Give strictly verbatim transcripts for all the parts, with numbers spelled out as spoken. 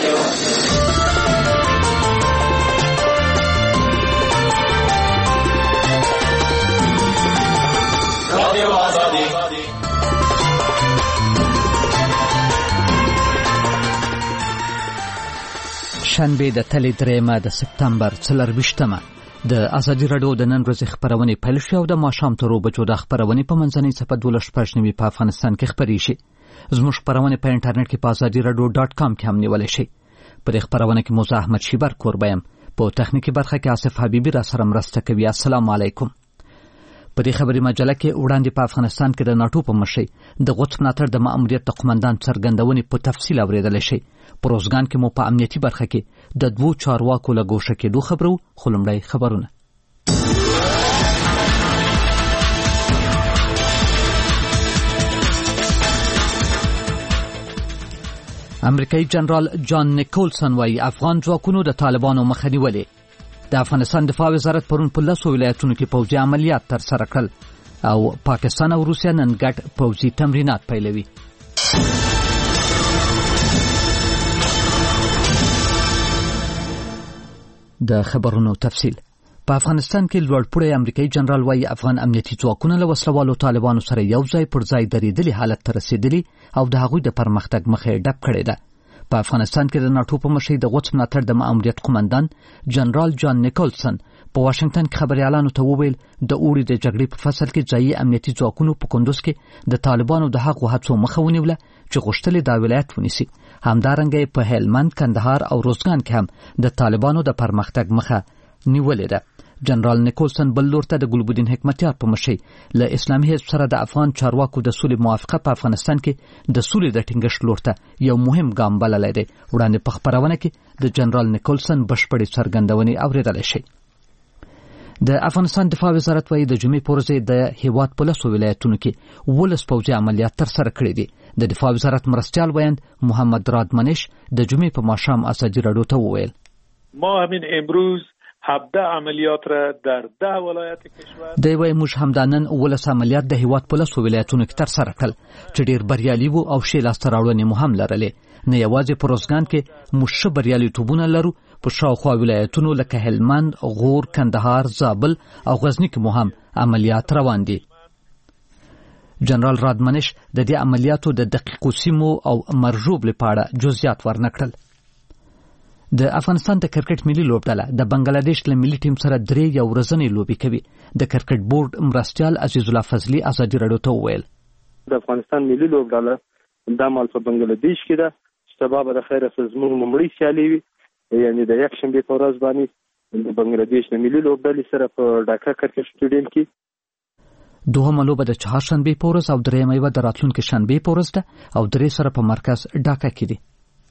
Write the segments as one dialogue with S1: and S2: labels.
S1: شنبه د تلې درېیمه د سپتمبر څلرویشتمه د ازادي راډیو د نن ورځې خپرونې پیل شوې او د ماښام تر اوو بجو د خپرونې په منځنۍ صفحه دولس شپږ نوي په افغانستان کې خپرې شي. زموږ خپرونې په انټرنیټ کې په ازادي راډیو ډاټ کام کې هم نیولی شي. په دې خپرونه کې موزه احمد شیبر کوربه یم، په تخنیکي برخه کې آصف حبیبي را سره مرسته کوي. السلام علیکم. په دې خبري مجله کې وړاندې په افغانستان کې د ناټو په مشرۍ د قدس ملاتړ د ماموریت د قومندان څرګندونې په تفصیل اورېدلی شي. په روزګان کې مو په امنیتي برخه کې د دوو چارواکو له ګوښه کېدو خبرو. خو لومړی خبرونه. امریکایي جنرال جان نیکولسن وایي افغان ځواکونو د طالبانو مخه نیولې. د افغانستان دفاع وزارت پرون په لسو ولایتونو کې پوځي عملیات ترسره کړل او پاکستان او روسیه نن ګډ پوځي تمرینات پیلوي. د خبرونو تفصیل. په افغانستان کې لوړپوړی امریکایي جنرال وایي افغان امنیتي ځواکونه له وسلوالو طالبانو سره یو ځای پر ځای درېدلي حالت ته رسېدلي او د هغوی د پرمختګ مخه یې ډپ کړې ده. په افغانستان کې د ناټو په مشرۍ د قدس ملاتړ د ماموریت قومندان جنرال جان نیکولسن په واشنگټن کې خبريالانو ته وویل د اوړي د جګړې په فصل کې ځایي امنیتي ځواکونو په کندوز کې د طالبانو د هغو هڅو مخه ونیوله چې غوښتل دا ولایت ونیسي. همدارنګه په هلمند، کندهار او روزګان کې هم د طالبانو د پرمختګ مخه نیولې ده. جنرال نیکولسن بل لور ته د ګلبدین حکمتیار په مشرۍ له اسلامي حزب سره د افغان چارواکو د سولې موافقه په افغانستان کې د سولې د ټینګښت لور ته یو مهم ګام بللی دی. وړاندې په خپرونه کې د جنرال نیکولسن بشپړې څرګندونې اورېدلی شي. د افغانستان دفاع وزارت وایي د جمعې په ورځ د هیواد په لسو ولایتونو کې اوولس پوځي عملیات ترسره کړي دي. د دفاع وزارت مرستیال ویاند محمد رادمنش د جمعې په ماښام ازادي راډیو ته وویل
S2: ما همین امروز هفده عملیات را در ده ولایت کشور
S1: دی وایي موږ همدانن اوولس عملیات د هیواد په لسو ولایتونو کې ترسره کړل چې ډېر بریالي وو او ښې لاسته راوړنې مو هم لرلې. نه یوازې په روزګان کې موږ ښه بریالیتوبونه لرو، په شاوخوا ولایتونو لکه هلمند، غور، کندهار، زابل او غزني کې مو هم عملیات روان دي. جنرال رادمنش د دې عملیاتو د دقیقو سیمو او مرجوب لپاره جزئیات ورنکړل. د افغانستان د کرکټ ملي لوبډله د بنگلاديش له ملي ټیم سره درې یو ورځنۍ لوبې کوي. د کرکټ بورډ مرستیال عزیز الله فضلي ازادي راډیو ته وویل
S3: د افغانستان ملي لوبډله د مال په بنگلاديش کې ده. سبا به د خیره زموږ لومړی سیالي وي، یعنی د یک شنبه په ورځ باندې د بنگلاديش د ملي لوبډلې سره په ډاکا کرکټ سټیډیم کې.
S1: دوهمه لوبه د چهارشنبې په ورځ او درېیمه یې د راتلونکي شنبې په ورځ ده او درې سره په مرکز ډاکا کې دي.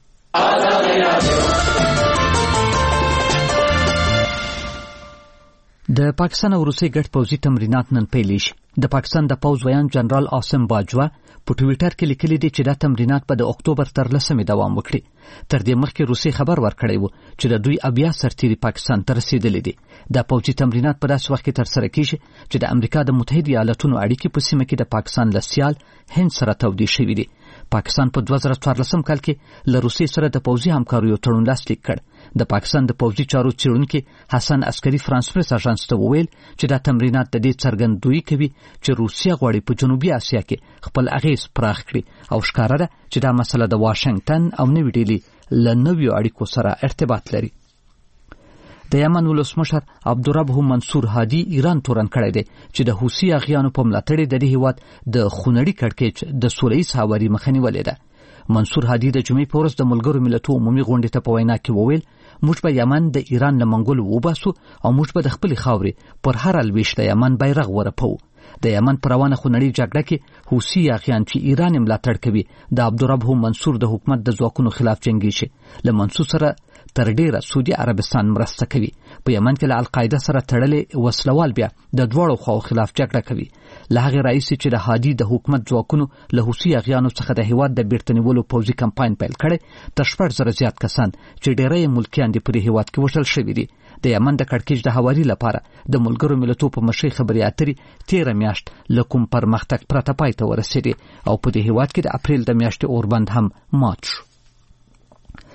S1: د پاکستان او روسیې ګډ پوځي تمرینات نن پیل شي. د پاکستان د پوځ ویان جنرال عاصم باجوا په ټویټر کې لیکلي دي چې دا تمرینات به د اکتوبر تر لسمې دوام وکړي. تر دې مخکې روسیې خبر ورکړی و چې د دوی اویا سرتیري پاکستان ته رسیدلي دي. دا پوځي تمرینات په داسې وخت کې ترسره کیږي چې د امریکا د متحده ایالاتونو اړیکې په سیمه کې د پاکستان له سیال هند سره تودې شوي دي. پاکستان په دوه زره څوارلسم کال کې له روسیې سره د پوځي همکاریو تړون لاسلیک کړ. د پاکستان د پوځي چارو څېړونکي حسن عسکري فرانس پریس اژانس ته وویل چې دا تمرینات د دې څرګندویي کوي چې روسیه غواړي په جنوبي اسیا کې خپل اغیز پراخ کړي او ښکاره ده چې دا مسله د واشنگټن او نوې ډیلي له نویو اړیکو سره ارتباط لري. د یمن ولسمشر عبدالرب منصور هادي ایران تورن کړی دی چې د حوثي اغیانو په ملاتړ د دې هیواد د خونړي کړکېچ د سولهییز هواري مخه نیولې ده. منصور هادي د جمعې په ورځ د ملګرو ملتونو عمومي غونډې ته په وینا کې وویل موږ به یمن د ایران له منګولو وباسو او موږ به د خپلې خاورې پر هر الویش د یمن بیرغ ورپو. د یمن پر روانه خونړۍ جګړه کې حوثي اغیان چې ایران یې ملاتړ کوي د عبدالرب منصور د حکومت د ځواکونو خلاف جنګېږي. له منصور سره تر ډیره سعودي عربستان مرسته کوي. په یمن کې له القاعده سره تړلې وسلوال بیا د دواړو خواو خلاف جګړه کوي. له هغې راهیسې چې د هادي د حکومت ځواکونو له حوثي اغیانو څخه د هیواد د بیرته نیولو پوځي کمپاین پیل کړی، تر شپږ زره زیات کسان چې ډیری یې ملکیان دي په دې هیواد کې وژل شوي دي. د یمن د کړکېچ د هواري لپاره د ملګرو ملتونو په مشرۍ خبرې اترې تېره میاشت له کوم پرمختګ پرته پای ته ورسېدې او په دې هیواد کې د اپریل د میاشتې اوربند هم مات شو.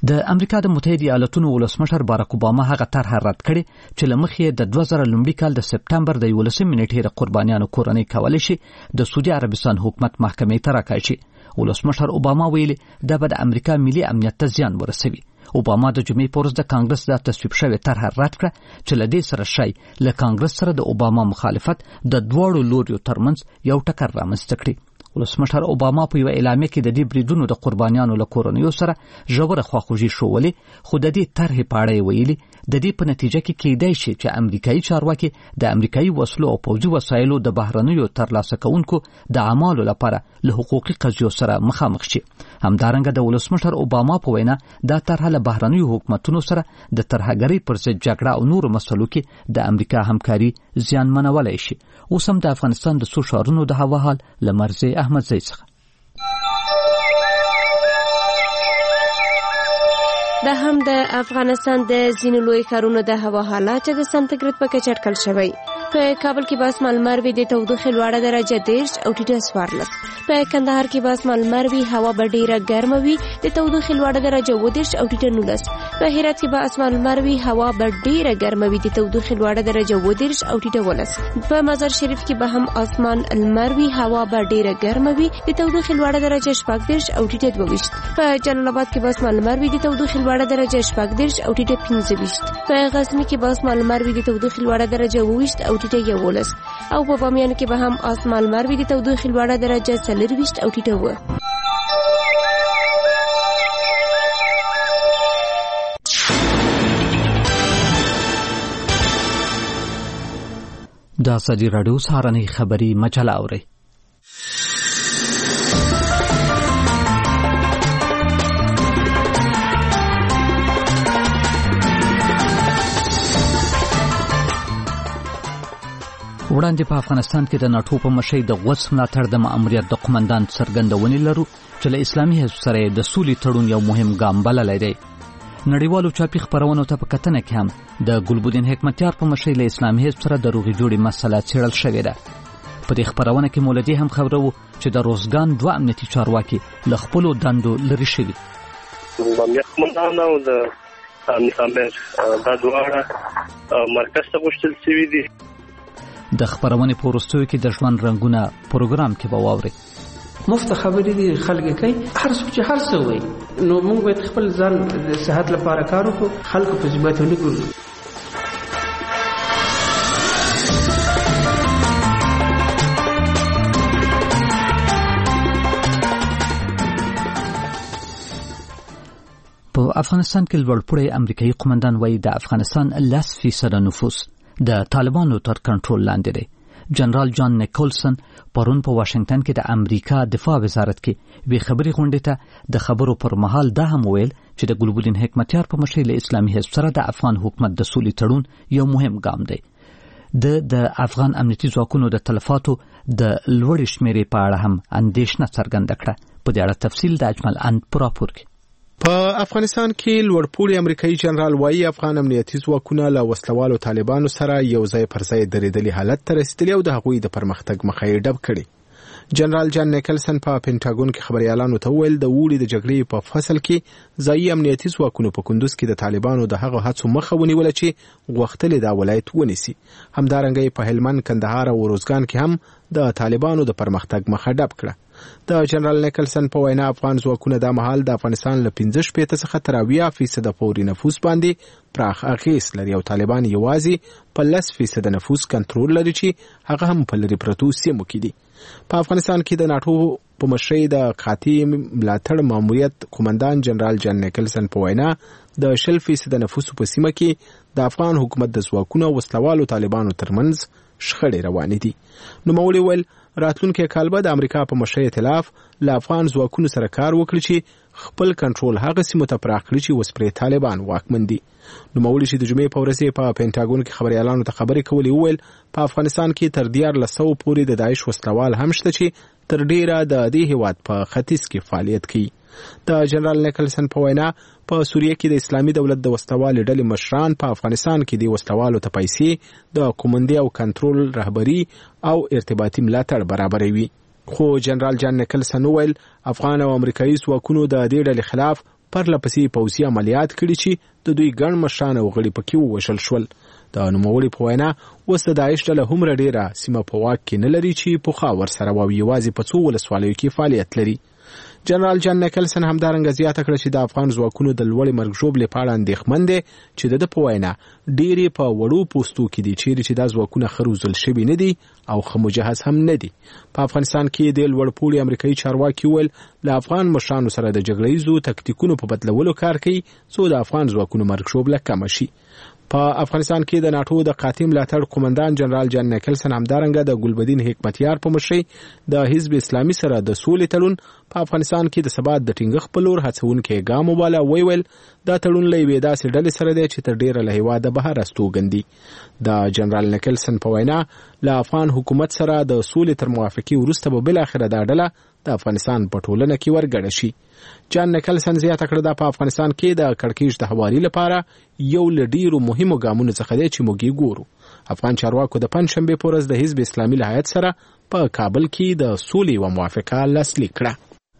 S1: د امریکا د متحده ایالاتونو ولسمشر باراک اوباما هغه طرح رد کړي چې له مخې د دوه زره لومړي کال د سپټمبر د یولسمې نیټې د قربانیانو کورنۍ کولی شي د سعودي عربستان حکومت محکمې ته راکاږي. ولسمشر اوباما ویلي دا به د امریکا ملي امنیت ته زیان ورسوي. اوباما د جمعې په ورځ د کانګرس د تصویب شوې طرح رد کړه چې له دې سره شی له کانګرس سره د اوباما مخالفت د دواړو لوریو ترمنځ یو ټکر رامنځته کړي. ولسمشر اوباما په یو اعلامیه کې د دې بریدونو د قربانیانو له کورنیو سره ژوره خواخوږي ښودلې، خو د دې طرحې په اړه یې ویلي د دې په نتیجه کې کېدای شي چې امریکایي چارواکي د امریکایي وسلو او پوځي وسایلو د بهرنیو ترلاسه کوونکو د اعمالو لپاره له حقوقي قضیو سره مخامخ شي. همدارنګه د ولسمشر اوباما په وینا دا طرح له بهرنیو حکومتونو سره د ترهګرۍ پر ضد جګړه او نورو مسلو کې د امریکا همکاري زیانمنولی شي. اوس هم د افغانستان د څو ښارونو د هوا حال له مرزي احمد زی څخه.
S4: دا هم د افغانستان د ځینو لوی ښارونو د هوا حالات د سانتیګریډ په کچه اټکل شوی. په کابل کې به اسمان لمر وي، د تودوخې لوړه درجه دېرش او ټیټه څوارلس. په کندهار کې به اسمان لمر وي، هوا به ډېره ګرمه وي، د تودوخې لوړه درجه اووه دېرش او ټیټه نولس. په هرات کې به اسمان لمر وي، هوا به ډېره ګرمه وي، د تودوخې لوړه درجه اووه دېرش او ټیټه ولس. په مزار شریف کې به هم اسمان لمر وي، هوا به ډېره ګرمه وي، د تودوخې لوړه درجه شپږ دېرش او ټیټه دوه ویشت. په جلال آباد کې به اسمان لمر وي، د تودوخې لوړه درجه شپږ دېرش او ټیټه پنځه ویشت. په غزني کې به اسمان لمر وي، د تودوخې لوړه درجه اووه ویشت او ټیټه یوولس. او په بامیان کې به هم اسمان لمر وي، د تودوخې لوړه درجه څلور ویشت او ټیټه اووه.
S1: د ازادي راډیو سهارنۍ خبري مجله اورئ. وړاندې په افغانستان کې د ناټو په مشرۍ د غوڅ ملاتړ د ماموریت د قومندان څرګندونې لرو چې له اسلامي حزب سره د سولې تړون یو مهم ګام بللی دی. نړیوالو چاپي خپرونو ته په کتنه کې هم د ګلبدین حکمتیار په مشرۍ له اسلامي حزب سره د روغې جوړې مسله څېړل شوې ده. په دې خپرونه کې مولدي هم خبره وه چې د روزګان دوه امنیتي چارواکي له خپلو دندو لرې شوي.
S5: امنیت قومندان او د امنیت امر دا دواړه مرکز ته غوښتل شوي دي.
S1: د خبرونې په وروستیو کې د ژوند رنګونه پروګرام کې به واورئ.
S6: مفت خبرې دي خلک کوي، هر څوک چې هر څه وایي، نو موږ باید خپل ځان د صحت لپاره کار وکړو، خلکو په ذمت ونکړو.
S1: په افغانستان کې لوړپوړی امریکایي قومندان وایي د افغانستان لس فیصده نفوس د طالبانو تر کنټرول لاندې دی. جنرال جان نیکولسن پرون په واشنگټن کې د امریکا دفاع وزارت کې وی خبري غونډې ته د خبرو پر مهال دا هم ویل چې د ګلبدین حکمتیار په مشرۍ له اسلامي حزب سره د افغان حکومت د سولې تړون یو مهم ګام دی. د د افغان امنیتي ځواکونو د تلفاتو د لوړې شمیرې په اړه هم اندېښنه څرګنده کړه. په دې اړه تفصیل د اجمل اند په راپور کې.
S7: په افغانستان کې لوړپوړی امریکایي جنرال وایي افغان امنیتي ځواکونه له وسلوالو طالبانو سره یو ځای پر ځای درېدلي حالت ته رسیدلي او د هغوی د پرمختګ مخه یې ډب کړي. جنرال جان نیکلسن په پینټاګون کې خبريالانو ته وویل د اوړي د جګړې په فصل کې ځایي امنیتي ځواکونو په کندوز کې د طالبانو د هغه هڅو مخه ونیوله چې غوښتل دا ولایت ونیسي. همدارنګه په هلمند، کندهار او روزګان کې هم د طالبانو د پرمختګ مخه ډب کړه. د جنرال نیکلسن په وینا افغان ځواکونه د مهال د افغانستان له پنځه شپېته څخه تر اویا فیصده پورې نفوس باندې پراخ اغېز لري او طالبان یوازې په لس فیصده نفوس کنټرول لري چې هغه هم په لرې پرتو سیمو کې دي. په افغانستان کې د ناټو په مشرۍ د قاطع ملاتړ ماموریت قومندان جنرال جان نیکلسن په وینا د شل فیصده نفوس په سیمه کې د افغان حکومت د ځواکونو او وسلوالو طالبانو ترمنځ شخړې روانې دي. نو مولوی ویل راتلونکي کال به د امریکا په مشرۍ ائتلاف له افغان ځواکونو سره کار وکړي چې خپل کنټرول هغه سیمو ته پراخ کړي چې اوس پرې طالبان واکمن دي. نو مولوی چې د جمعې په ورځ په پینټاګون کې خبريالانو ته خبرې کولې وویل په افغانستان کې تر دیارلس سوه پورې د داعش وسلوال هم شته چې تر ډیره د دې هیواد په ختیځ کې فعالیت کوي. د جنرال نیکلسن په وینا په سوریه کې د اسلامي دولت د وسلوال ډلې مشران په افغانستان کې د وسلوالو ته پیسې د کومندې او کنټرول رهبری او ارتباطي ملاتړ برابروي. خو جنرال جان نیکلسن ویل افغان او امریکایي ځواکونو د دې ډلې خلاف پرله پسې پوځي عملیات کړي چې د دوی ګڼ مشران او غړي پکې ووژل شول. د نوموړي په وینا اوس د داعش ډله هومره ډېره سیمه په واک کې نه لري چې پخوا ورسره او یوازې په څو ولسوالیو کې فعالیت لري. جنرال جان نیکلسن همدارنګه زیاته کړه چې د افغان ځواکونو د لوړې مرګ ژوبلې په اړه اندېښمن دی چې د ده په وینا ډېرې په وړو پوستو کې دي چیرې چې دا ځواکونه ښه روزل شوي نه دي او ښه مجهز هم نه دي. په افغانستان کې د لوړپوړي امریکایي چارواکي وویل له افغان مشرانو سره د جګړه ییزو تکتیکونو په بدلولو کار کوي څو د افغان ځواکونو مرګ ژوبله کمه شي. په افغانستان کې د ناټو د قاطع ملاتړ قومندان جنرال جان نیکلسن همدارنګه د ګلبدین حکمتیار په مشرۍ د حزب اسلامي سره د سولې تړون په افغانستان کې د ثبات د ټینګښت په لور هڅونکی ګام وباله. ویل دا تړون له یوې داسې ډلې سره دی چې تر ډېره له هېواده بهر استوګن دي. د جنرال نیکلسن په وینا له افغان حکومت سره د سولې تر موافقې وروسته به بالاخره دا ډله د افغانستان په ټولنه کې ورګډه شي. جان نیکلسن زیاته کړه دا په افغانستان کې د کړکېچ د هواري لپاره یو له ډېرو مهمو ګامونو څخه دی چې موږ یې ګورو. افغان چارواکو د پنجشنبې په ورځ د حزب اسلامي له هیات سره په کابل کې د سولې یوه موافقه لاسلیک کړه.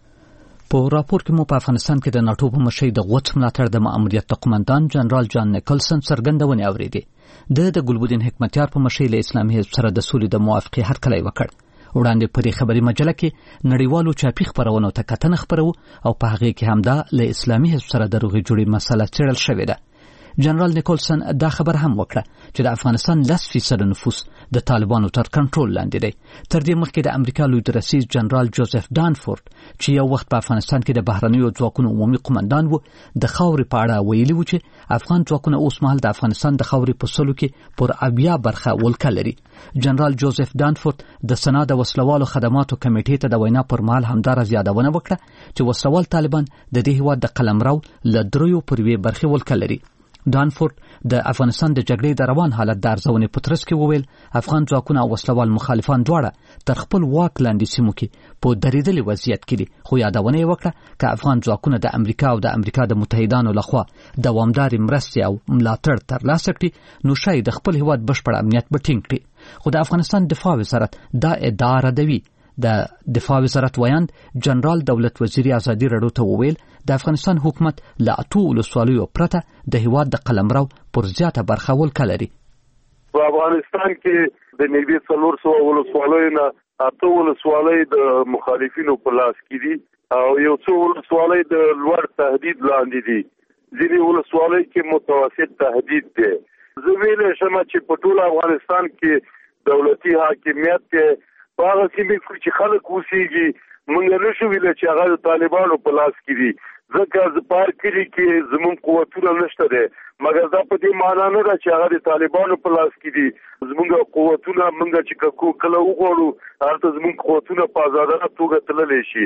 S1: په راپور کې مو په افغانستان کې د ناټو په مشرۍ د غوڅ ملاتړ د ماموریت د قومندان جنرال جان نیکلسن څرګندونې اورېدې. د د ګلبدین حکمتیار په مشرۍ له اسلامي حزب سره د سولې د موافقې هرکلی وکړ. وړاندې په دې خبري مجله کې نړیوالو چاپي خپرونو ته کتنه خپرو او په هغې کې همدا له اسلامي حزب سره د روغې جوړې مسله څېړل شوې ده. جنرال نیکلسن دا خبر هم وکړه چې د افغانستان لس فیصده نفوس د طالبانو تر کنټرول لاندې دی. تر دې مخکې د امریکا لوی درسیز جنرال جوزف دانفورد چې یو وخت په افغانستان کې د بهرنیو ځواکونو عمومي قومندان و د خاورې په اړه ویلي و چې افغان ځواکونه اوس مهال د افغانستان د خاورې په سلو کې پر اویا برخه ولکه لري. جنرال جوزف دانفورد د سنا د وسلوالو خدماتو کمیټې ته د وینا پر مهال همدارس یادونه وکړه چې وسلوال طالبان د دې هېواد د قلمرو له دریو پر یوې برخې ولکه لري. دانفورد د افغانستان د جګړې د روان حالت د ارزونې په ترڅ کې وویل افغان ځواکونه او وسلوال مخالفان دواړه تر خپل واک لاندې سیمو کې په درېدلي وضعیت کې دي. خو یادونه یې وکړه که افغان ځواکونه د امریکا او د امریکا د متحدانو لخوا دوامدارې مرستې او ملاتړ ترلاسه کړي نو شاید د خپل هېواد بشپړ امنیت به ټینګ کړي. خو د افغانستان دفاع وزارت دا ادعا ردوي. د دفاع وزارت ویاند جنرال دولت وزیر ازادي راډیو ته وویل د افغانستان حکومت له اته ولسوالیو پرته د هېواد د قلمرو پر زیاته برخه ولکه لري.
S8: په افغانستان کې د نږدې څلور سوه ولسوالیو نه اته ولسوالۍ د مخالفینو په لاس کې دي او یو څو ولسوالۍ د لوړ تهدید لاندې دي. ځینې ولسوالۍ کې متوسط تهدید دی. زه ویلی شم چې په ټول افغانستان کې دولتي حاکمیت کې په هغه سیمې کې چې خلک اوسېږي موږ نه شو ویلی چې هغه د طالبانو په لاس کې دي. ځکه په هر کلي کې زموږ قوتونه نشته دی مګر دا په دې معنا نه ده چې هغه د طالبانو په لاس کې دي. زموږ قوتونه موږ چې کله وغواړو هلته زموږ قوتونه په ازادانه توګه تللی شي.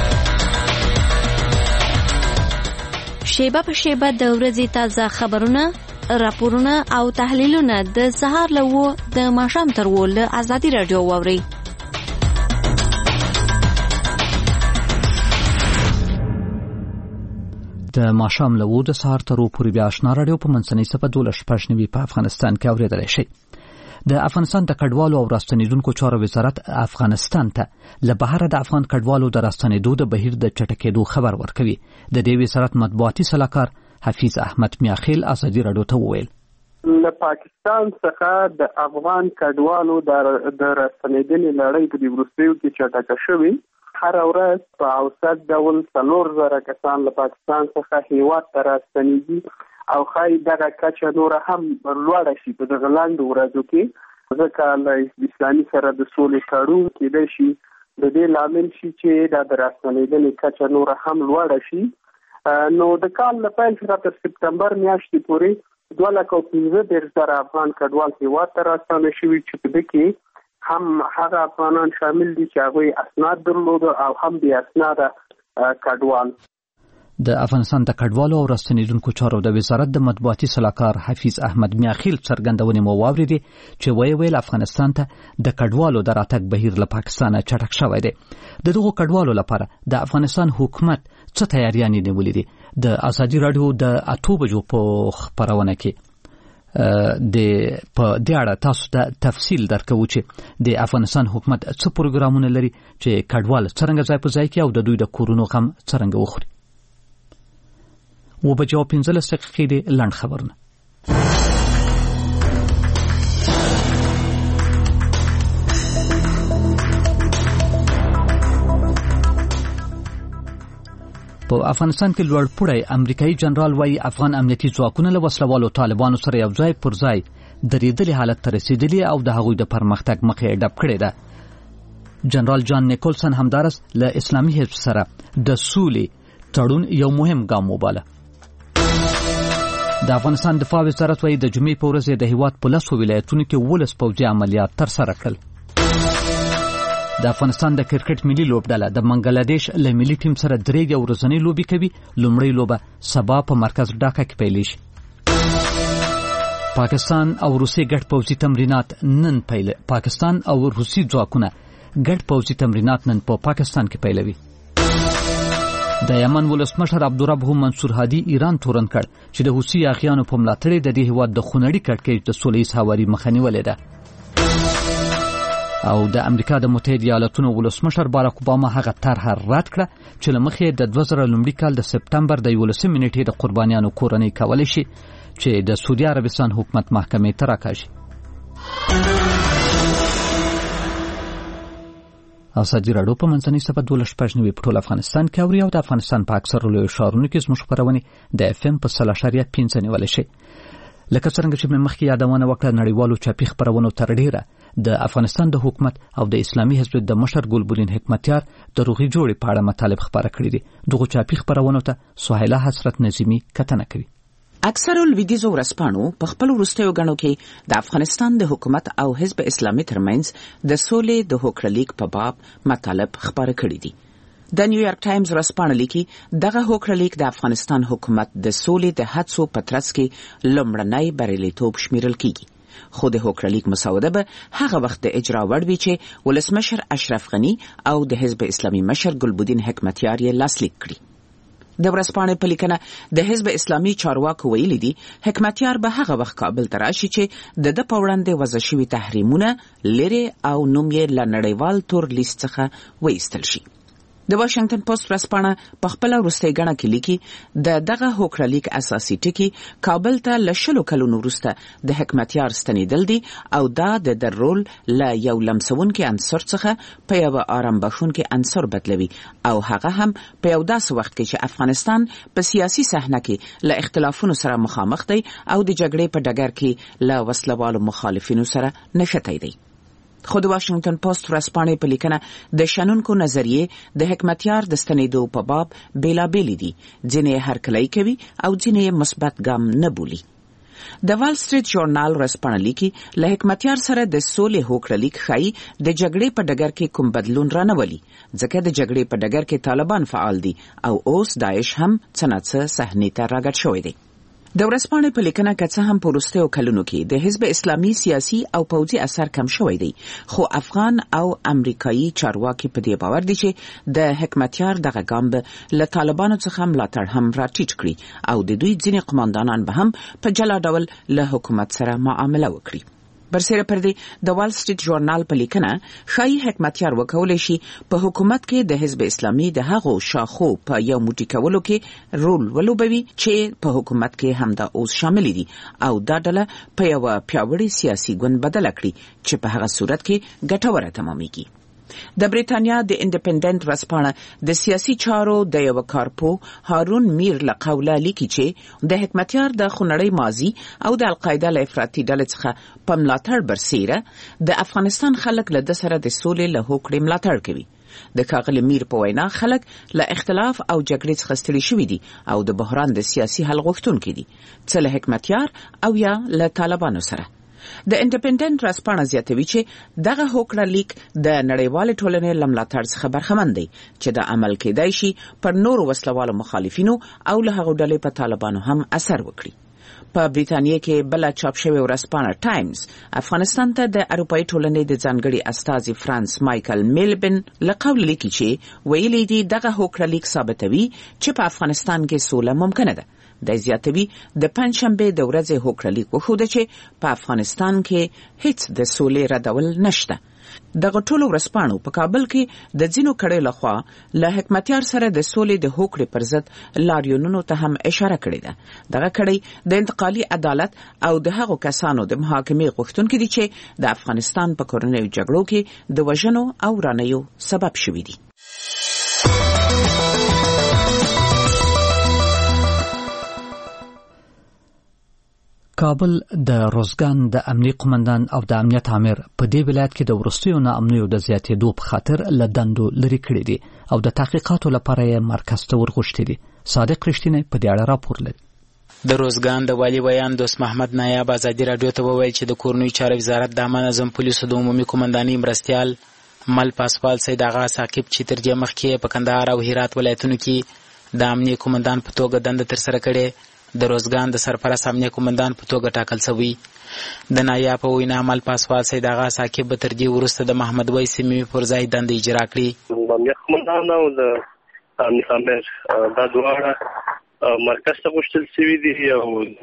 S9: شیبه په شیبه د ورځې تازه خبرونه، راپورونه او تحلیلونه د سهار له اوه د ماښام تر اوه له ازادي راډیو واورئ.
S1: د ماښام له اوه د سهار تر اوه پورې بیا اشنا راډیو په منځنۍ څپه دولس شپږ نوي په افغانستان کې اورېدلی شئ. د افغانستان د کډوالو او راستنیدونکو چارو وزارت افغانستان ته له بهره د افغان کډوالو د راستنیدو د بهیر د چټکېدو خبر ورکوي. د دې وزارت مطبوعاتي سلاکار حفیظ احمد میاخیل ازادي راډیو ته وویل
S3: له پاکستان څخه د افغان کډوالو د راستنیدنې لړۍ په دې وروستیو کې چټکه شوې. هر ورځ په اوسط ډول څلور زره کسان له پاکستان څخه هېواد ته راستنېږي او ښایي دغه کچه نوره هم لوړه شي په دغه لنډو ورځو کې ځکه له اسلامي سره د سولې تړون کېدای شي د دې لامل شي چې دا د راستنېدنې کچه نوره هم لوړه شي. نو د کال له پیل څخه تر سپتمبر میاشتې پورې دوه لکه او پنځه دېرش زره افغان کډوال هېواد ته راستانه شوي چې په دې کې هم هغه افغانان شامل دي چې هغوی اسناد درلوده او هم بې اسناده کډوال.
S1: د افغانستان د کډوالو او راستنیدونکو چارو د وزارت د مطبوعاتي سلاکار حفیظ احمد میاخیل څرګندونې مو واورېدې چې ویې ویل افغانستان ته د کډوالو د راتګ بهیر له پاکستانه چټک شوی دی. د دغو کډوالو لپاره د افغانستان حکومت څه تیاریانې نیولې دي؟ د ازادي راډیو د اتو بجو په خپرونه کې د په دې اړه تاسو ته تفصیل درکوو چې د افغانستان حکومت څه پروګرامونه لري چې کډوال څرنګه ځای په ځای کې او د دوی د کورونو غم څرنګه وخوري. و بجو پنځلس دقیقې د لنډ خبرونه. په افغانستان کې لوړ پوړی امریکایي جنرال وايي افغان امنیتي ځواکونه له وسلوالو طالبانو سره یو ځای پر ځای درېدلي حالت ته رسیدلي او د هغوی د پرمختګ مخه یې ډب کړې ده. جنرال جان نیکولسن همدارس له اسلامي حزب سره د سولې تړون یو مهم ګام وباله. د افغانستان دفاع وزارت وايي د جمعې په ورځ د هیواد په لسو ولایتونو کې ولس پوځي عملیات ترسره کړل. د افغانستان د کرکټ ملي لوبډله د بنگلاديش له ملي ټیم سره درې ورځنۍ لوبي کوي. لومړی لوبه سبا په مرکز ډاکا کې پیلیږي. پاکستان او روسي ګډ پوځي تمرینات نن پیل پاکستان او روسي ځواکونه ګډ پوځي تمرینات نن په پا پاکستان کې پیلوي. د یمن ولسمشر عبدالرب منصور هادي ایران تورن کړ چې د حوثي اغیانو په ملاتړ د دې هیواد د خونړي کړکېچ د سولې هواري مخه نیولې ده. او د امریکا د متحده ایالاتونو ولسمشر باراک اوباما هغه طرح رد کړه چې له مخې د دوه زره لومړي کال د سپتمبر د یولسمې نیټې د قربانیانو کورنۍ کولی شي چې د سعودي عربستان حکومت محکمې ته راکاږي. ازادي راډیو په منځنۍ سبا دولس شپږ نوي په ټول افغانستان کې اوري او د افغانستان په اکثرو لویو ښارونو کې زموږ خپرونې د اف ام په سل اشاریه پنځه نیولی شي. لکه څنګه چې مخکې یادونه وکړه نړیوالو چاپي خپرونو تر ډیره د افغانستان د حکومت او د اسلامي حزب د مشر ګلبدین حکمتیار د روغي جوړې په اړه مطالب خبره کړې دي. دغه چاپي خپرونو ته سهیله حسرت نظیمی کتنه کوي.
S10: اکثر لویدیځو ورځپاڼو په خپل وروستیو غنو کې د افغانستان د حکومت او حزب اسلامي ترمنځ د سولې د هوکړلیک په باب مطالب خبره کړې دي. د نیویارک ټایمز ورځپاڼه لیکي دغه هوکړلیک د افغانستان حکومت د سولې د هڅو په ترڅ کې لومړنی بریالیتوب شمیرل کیږي. خو د هوکړلیک مسوده به هغه وخت د اجرا وړ وي چې ولسمشر اشرف غنی او د حزب اسلامي مشر ګلبدین حکمتیار یې لاسلیک کړي. د ورځپاڼې په لیکنه د حزب اسلامي چارواکو ویلي دي حکمتیار به هغه وخت کابل ته راشي چې د د په وړاندې وضع شوي تحریمونه لرې او نوم یې له نړیوال تور لیست څخه وایستل شي. د واشنگټن پوسټ ورځپاڼه په خپل وروستۍ غڼه کې لیکي د دغه هوکړلیک اساسي ټکي کابل ته له شلو کلونو وروسته د حکمتیار ستنېدل دي او دا د در رول له یو لمسونکي عنصر څخه په یو آرام بخښونکي عنصر بدلوي او هغه هم په یو داسې وخت کې چې افغانستان په سیاسي صحنه کې له اختلافونو سره مخامخ دی او د جګړې په ډګر کې له وسلوالو مخالفینو سره نښتی دی. خو د واشنگټن پوسټ ورځپاڼې په لیکنه د شنونکو نظریې د حکمتیار د ستنېدو په باب بیلابیلې دي. ځینې هرکلی کوي او ځینې مثبت ګام نه بولي. د وال سټریټ ژورنال ورځپاڼه لیکي له حکمتیار سره د سولې هوکړلیک ښایي د جګړې په ډګر کې کوم بدلون رانولي ځکه د جګړې په ډګر کې طالبان فعال دي او اوس داعش هم څه نه څه صحنې ته راګډ شوی دی. د ورځپاڼې په لیکنه کې څه هم په وروستیو کلونو کې د حزب اسلامي سیاسي او پوځي اثر کم شوی دی خو افغان او امریکایي چارواکي په دې باور دي چې د حکمتیار دغه ګام به له طالبانو څخه ملاتړ هم راټیټ کړي او د دوی ځینې قماندانان به هم په جلا ډول له حکومت سره معامله وکړي. برسره پر دې د وال سټریټ ژورنال په لیکنه ښایي حکمتیار وکولای شي په حکومت کې د حزب اسلامي د هغو شاخو په یو موټی کولو کې رول ولوبوي چې په حکومت کې هم د اوس شامل دي او دا ډله په یو پیاوړي سیاسي ګوند بدل کړي چې په هغه صورت کې ګټوره تمامېږي. د بریتانیا د انډیپندنت ورځپاڼه د سیاسي چارو د یو کارپو هارون میر له قوله لیکي چې د حکمتیار د خونړۍ ماضي او د القاعده له افراطي ډلې څخه په ملاتړ برسیره د افغانستان خلک له د سره د سولې له هوکړې ملاتړ کوي. د ښاغلي میر په وینا خلک له اختلاف او جګړې څخه ستړي شوي دي او د بحران د سیاسي حل غوښتونکي دي څه له حکمتیار او یا له طالبانو سره. د انډیپندنت ورځپاڼه زیاتوي چې دغه هوکړلیک د نړیوالې ټولنې له ملاتړ څخه برخمن دی چې د عمل کېدای شي پر نورو وسلوالو مخالفینو او له هغو ډلې په طالبانو هم اثر وکړي. په بریتانیا کې بل چاپ شوی ورځپاڼه ټایمز افغانستان ته د اروپאי ټولنې د ځانګړي استازي فرانس مایکل میلبن له قوله لیکي چې ویلي دي دغه هوکړلیک ثابتوي چې په افغانستان کې سوله ممکنه ده د زیاتوي د پنځشنبه د ورځې هوکړه لیک وښوده چې په افغانستان کې هیڅ د سولې ردول نشته. دغه ټولو ورځپاڼو په کابل کې د ځینو کړیو لخوا له حکمتیار سره د سولې د هوکړې پر ضد لاریونونو ته هم اشاره کړې ده. دغه کړی د انتقالي عدالت او د هغو کسانو د محاکمې غوښتونکي دي چې د افغانستان په کورنیو جګړو کې د وژنو او ورانیو سبب شوي دي.
S1: کابل د روزګان د امنیه قومندان او د امنیت امیر په دې ولایت کې د ورستیو ناامنیو د زیاتېدو په خاطر له دندو لرې کړي دي او د تحقیقاتو لپاره یې مرکز ته ورغوښتي دي. صادق رښتینی په دې اړه راپور لري.
S11: د روزګان د والي ویان دوست محمد نایاب ازادي راډیو ته وویل چې د کورنیو چارو وزارت د منظم پولیسو د عمومي قومندانۍ مرستیال مل پاسوال سید آغا ثاقب چې تر دې مخکې په کندهار او هرات ولایتونو کې د امنیه قومندان په توګه دنده ترسره کړې، د روزګان د سرپرست امنیه قومندان په توګه ټاکل شوی. د نایاب په وینا مل پاسوال سید آغا ثاقب به تر دې وروسته د محمد ویس سیمې پر ځای دنده اجرا کړي.
S5: امنیه قومندان او د امنیه امیر دا دواړه مرکز ته غوښتل شوي دي او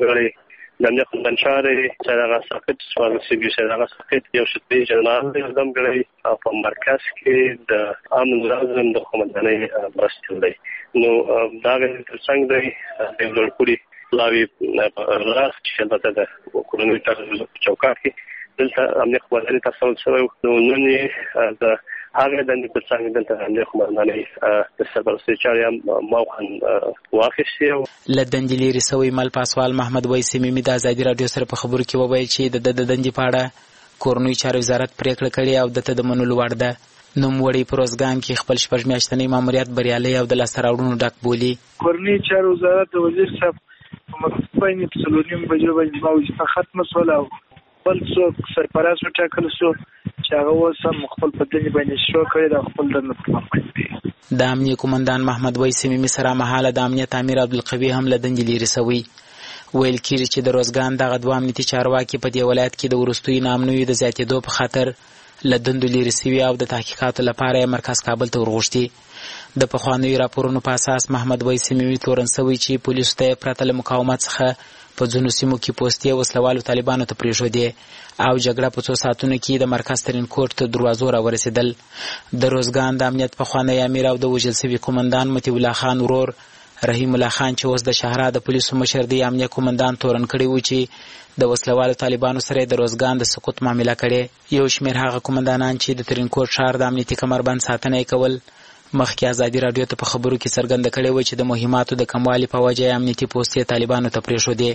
S5: د امنیه قومندان چارې سید آغا ثاقب سوال سیبي سید آغا ثاقب یو شتي جنرال اقدام کړی او په مرکز کې د امن نظم د قومندانۍ مرستیال دی. نو دا څنګه دی د لوړپوړي لاوی راس چې البته د کورنیو چارو چوکاټ کې دلته امنیه قومندانۍ تاسو سره نو نن یې د هغه د امنیه څنګه دلته امنیه قومندانۍ د سرپرستۍ چارې موخه واخیستې.
S11: له دندې لرې سوی مل پاسوال محمد ویس سیمې د ازادي راډیو سره په خبرو کې وویل چې د دندې په اړه کورنیو چارو وزارت پریکړه کړې او دته د منلو وړ ده. نوموړی په روزګان کې خپل شپږ میاشتنی ماموریت بریالی او د لاسته راوړنو ډک بولي.
S12: کورنیو چارو وزارت د وزیر صاحب په مکتوب باندې په څلورنیم بجو باندې ما وظیفه ختمه شوله او بل څوک سرپرست وټاکل شو چې هغه اوس هم خپل په دندې باندې شروع کړی د خپل دنده په باندې.
S11: د امنیه قومندان محمد ویس سیمې سره مهاله د امنیت امیر عبدالقوي هم له دندې لرې سوی. ویل کېږي چې د روزګان دغه دوه امنیتي چارواکي په دې ولایت کې د وروستیو ناامنیو د زیاتېدو په خاطر له دندو لرې سوي او د تحقیقاتو لپاره یې مرکز کابل ته ورغوښتي. د پخوانیو راپورونو په اساس محمد ویس سیمې تورن سوی چې پولیسو ته پرته له مقاومت څخه په ځینو سیمو کې پوستې وسلوالو طالبانو ته پرېښودې او جګړه په څو ساعتونو کې د مرکز ترین کوټ ته دروازو راورسېدل. د روزګان د امنیت پخوانی امیر او د وژل سوي قومندان مطیع الله خان ورور رحیم الله خان چې اوس د شهرا د پولیسو مشر دی امنیه قومندان تورن کړی و چې د وسلوالو طالبانو سره د روزګان د سقوط معامله کړې. یو شمېر هغه قومندانان چې د ترینکوټ ښار د امنیتي کمربند ساتنه یې کول مخکې ازادي راډیو ته په خبرو کې څرګنده کړې وه چې د مهماتو د کموالي په وجه یې امنیتي پوستې طالبانو ته پرېښودې.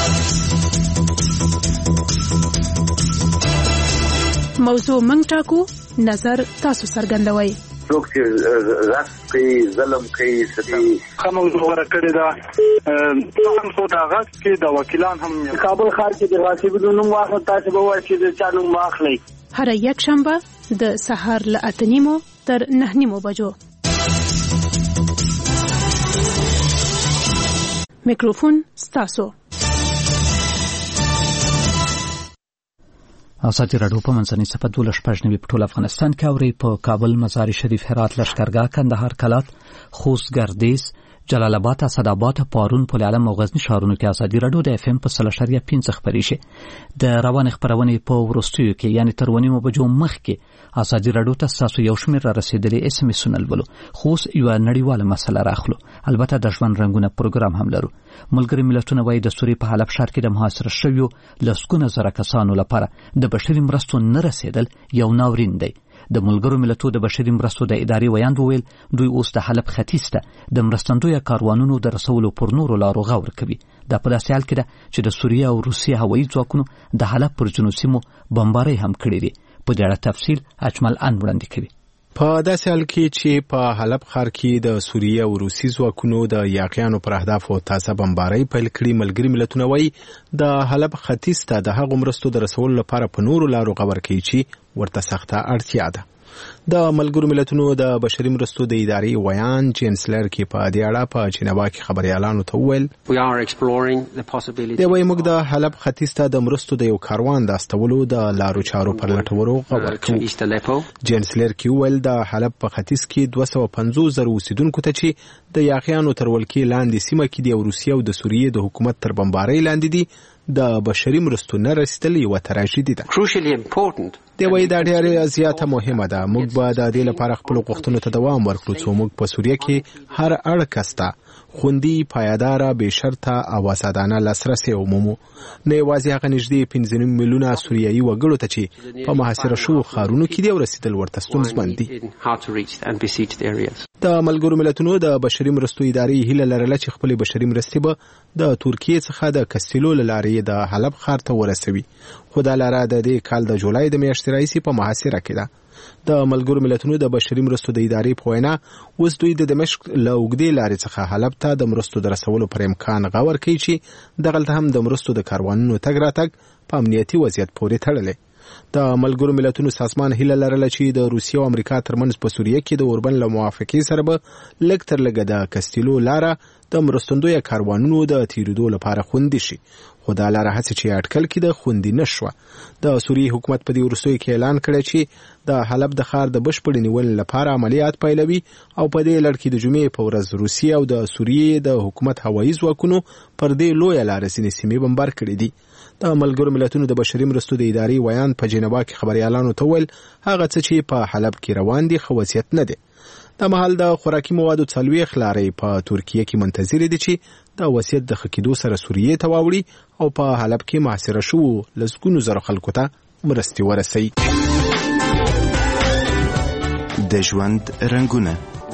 S13: موضوع موږ ټاکو، نظر تاسو څرګندوئ.
S14: څوک چې رس کوي ظلم کوي ستي
S12: کومه غوړه کړې ده څنګه څو دا غږ کې د وکیلان هم
S15: کابل ښار کې د غاصبونو نوم واخلي تاسو به وایي چې د چا نوم واخلي.
S13: هر یک شنبه د سهار له اته نیمو تر نه نیمو بجو. میکروفون ستاسو.
S1: ازادي راډیو په منځنۍ صفحه دولس شپږ نوي په ټول افغانستان کې اوري. په کابل، مزار شریف، هرات، لشکرګاه، کندهار، کلات، خوست، ګردیز، جلال آباد، اسداباد، پارون، پل علم او غزنی ښارونو کې ازادي راډیو د اف ام په سل اشاریه پنځه خبرې شي. د روان خبرونې په ورستیو کې یعنی تر ونیمو بجو مخکې ازادي راډیو ته تاسو یو شمېر را رسیدلي اس ام اس ولولو. خو یو نړیواله مسله راخلو. البته د ژوند رنگونه پروګرام هم لرو. ملګری ملتونه وایي د سوریې په حلب ښار کې د محاصره شویو لسګونه زره کسانو لپاره د بشري مرستو نه رسیدل یو ناورین دی. د ملګرو ملتونو د بشري مرستو د ادارې ویاند وویل دوی اوس د حلب ختیځ ته د مرستندویه کاروانونو د رسولو پر نورو لارو غور کوي. دا په داسې حال کې ده چې د سوریې او روسیې هوایي ځواکونو د حلب پر جنوب سیمو بمبارۍ هم کړې دي. په دې اړه تفصیل اجمل ان وړاندې کوي.
S7: په داسې حال کې چې په حلب ښار کې د سوریې او روسي ځواکونو د یاغیانو پر اهدافو تازه بمبارۍ پیل کړي، ملګري ملتونه وایي د حلب ختیځ ته د هغو مرستو د رسولو لپاره په نورو لارو غور کوي چې ورته سخته اړتیا ده. د ملګرو ملتونو د بشري مرستو د ادارې ویان چانسلر کې په دې اړه په جنیوا کې خبريالانو ته وویل د وای موږ د حلب ختیځ ته د مرستو د یو کاروان د استولو د لارو چارو پر لټولو غوړ کوي. چانسلر کې وویل د حلب په ختیځ کې دوه سوه پنځوس زره اوسیدونکو ته چې د یاغیانو تر ولکې لاندې سیمه کې د روسیې او د سوریې د حکومت تر بمبارۍ لاندې دي د بشري مرستو نه رسیدل یو تراژیدي ده. دی وایي دا ډېره زیاته مهمه ده. موږ به د دې لپاره خپل غوښتنو ته دوام ورکړو څو موږ په سوریه کې هر اړ کسته خوندي پایداره بې شرطه او آزادانه لاسرسی ومومو. نه یوازې هغه نږدې پنځه نیم میلیونه سوریایي وګړو ته چې په محاصره شوو ښارونو کې دي ورسېدل ورته ستونزمن دي. د ملګرو ملتونو د بشري مرستو ادارې هیله لرله چې خپل بشري مرستې به د ترکیې څخه د کستیلو له لارې د حلب ښار ته ورسوي، خو دا لاره د دې کال د جولای د میاشتې راهیسې په محاصره کې ده. د ملګرو ملتونو د بشري مرستو د ادارې په وینا اوس دوی د دمشق له اوږدې لارې څخه حلب ته د مرستو د رسولو پر امکان غور کوي چې دغلته هم د مرستو د کاروانونو تګ راتګ په امنیتي وضعیت پورې تړلی. د ملګرو ملتونو سازمان هیله لرله چې د روسیې او امریکا ترمنځ په سوریه کې د اوربن له موافقې سره به لږ تر لږه د کستیلو لاره د مرستندویه کاروانونو د تیریدو لپاره خوندي شي، خو دا لاره هڅې چې اټکل کې د خوندي نشوه. د سوریې حکومت په دې وروستیو کې اعلان کړی چې د حلب د ښار د بشپړې نیولو لپاره عملیات پیلوي او په دې لړ کې د جمعې په ورځ روسیې او د سوریې د حکومت هوایي ځواکونو پر دې لویه لاره ځینې سیمې بمبار کړي دي. د ملګرو ملتونو د بشري مرستو د ادارې ویان په جنیوا کې خبريالانو ته ویل هغه څه چې په حلب کې روان دي ښه وضعیت نه دی. د مهال د خوراکي موادو څلوېښت لارې په ترکیه کې منتظرې دي چې د وضعیت د ښه کېدو سره سوریې ته واوړي او په حلب کې محاصره شوو لسګونو زرو خلکو ته مرستې ورسوي.
S16: د ژوند رنګونه.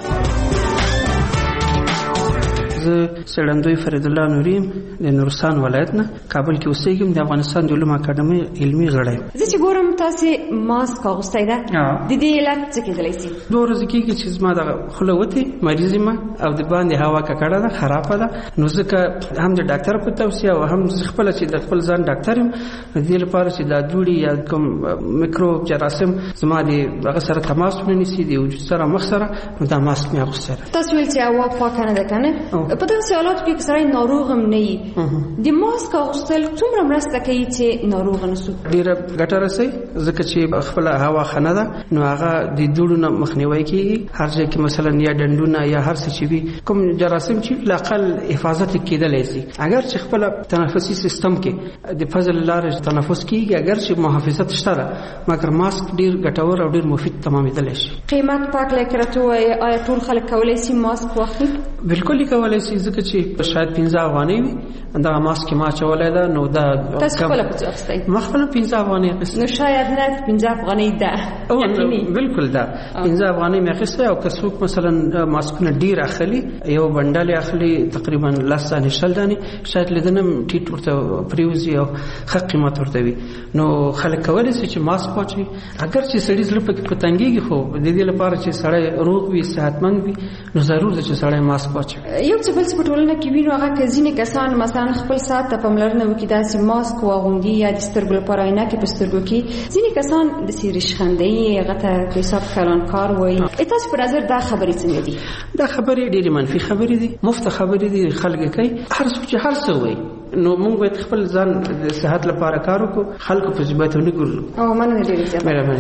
S6: زه سړندوی فرید الله نوریم د نورستان ولایت نه کابل کې اوسېږم. د افغانستان د علومو اکاډمۍ علمي غړی.
S17: زه چې ګورم تاسې ماسک اغوستی ده، د دې علت څه کېدلی شي؟
S6: دوه ورځې کېږي چې زما دغه خوله وتې مریض یم او د باندې هوا ککړه ده خرابه ده، نو ځکه هم د ډاکټر په توصیه او هم زه خپله چې د خپل ځان ډاکټر یم د دې لپاره چې دا دوړي یا کوم میکروب جراثیم زما د هغه سره تماس ونه نیسي د وجود سره مخ سره، نو دا ماسک مې اغوستی ده.
S17: تاسو ویل چې هوا پاکه نه ده که نه؟ په داسې حالاتو کې که سړی ناروغ هم نه وي د ماسک اغوستل څومره مرسته کوي چې ناروغ نه سو؟
S6: ډېره ګټه رسوي ځکه چې خپله هوا ښه نه ده نو هغه د دوړو نه مخنیوی کېږي. هر ځای کې مثلا یا ډنډونه یا هر څه چې وي کوم جراثیم چې له اقل حفاظت کېدلی شي. اگر چې خپله تنفسي سیستم کې د فضل لارې تنفس کېږي اگر چې محافظت شته ده مګر ماسک ډېر ګټور او ډېر مفید تمامېدلی شي.
S17: قیمت پاک لکه راته ووایي آیا ټول خلک کولی شي ماسک واخلي؟
S6: بالکل یې کولی شي ځکه چې شاید پنځه افغانۍ وي دغه ماسک ما اچولی ده نو دا
S17: تاسو خپله په څه اخیستی؟
S6: ما خپله پنځه افغانۍ اخیستې.
S17: نو شاید نه پنځه افغانۍ ده یقیني
S6: بالکل ده پنځه افغانۍ مې اخیستی او که څوک مثلا ماسکونه ډېر اخلي یو بنډل یې اخلي تقریبا لس دانې شل دانې شاید له ده نه ټیټ ورته پرېوځي او ښه قیمت ورته وي. نو خلک کولی شي چې ماسک واچوي اگر چې سړي زړه پکې په تنګېږي خو د دې لپاره چې سړی روغ وي صحتمند وي نو ضرور ده چې سړی ماسک واچوي.
S17: یو څه بل څه په ټولنه کې وینو هغه که ځینې کسان مثلا خپل ساعت ته پاملرنه وکړي داسې ماسک واغوندي یا د سترګو لپاره عینکې په سترګو کې ځینې کسان داسې ریشخندوي هغه ته په حساب کلانکار وایي. تاسو په نظر دا خبرې څنګه دي؟
S6: دا خبرې ډېرې منفي خبرې دي، مفته خبرې دي، خلک کوي هر څوک چې هر څه وایي. نو موږ باید خپل ځان د صحت لپاره کار وکړو، خلکو په ژبه ته ونه ګورو.
S17: او مننه ډېره زیاته.
S6: مهرباني.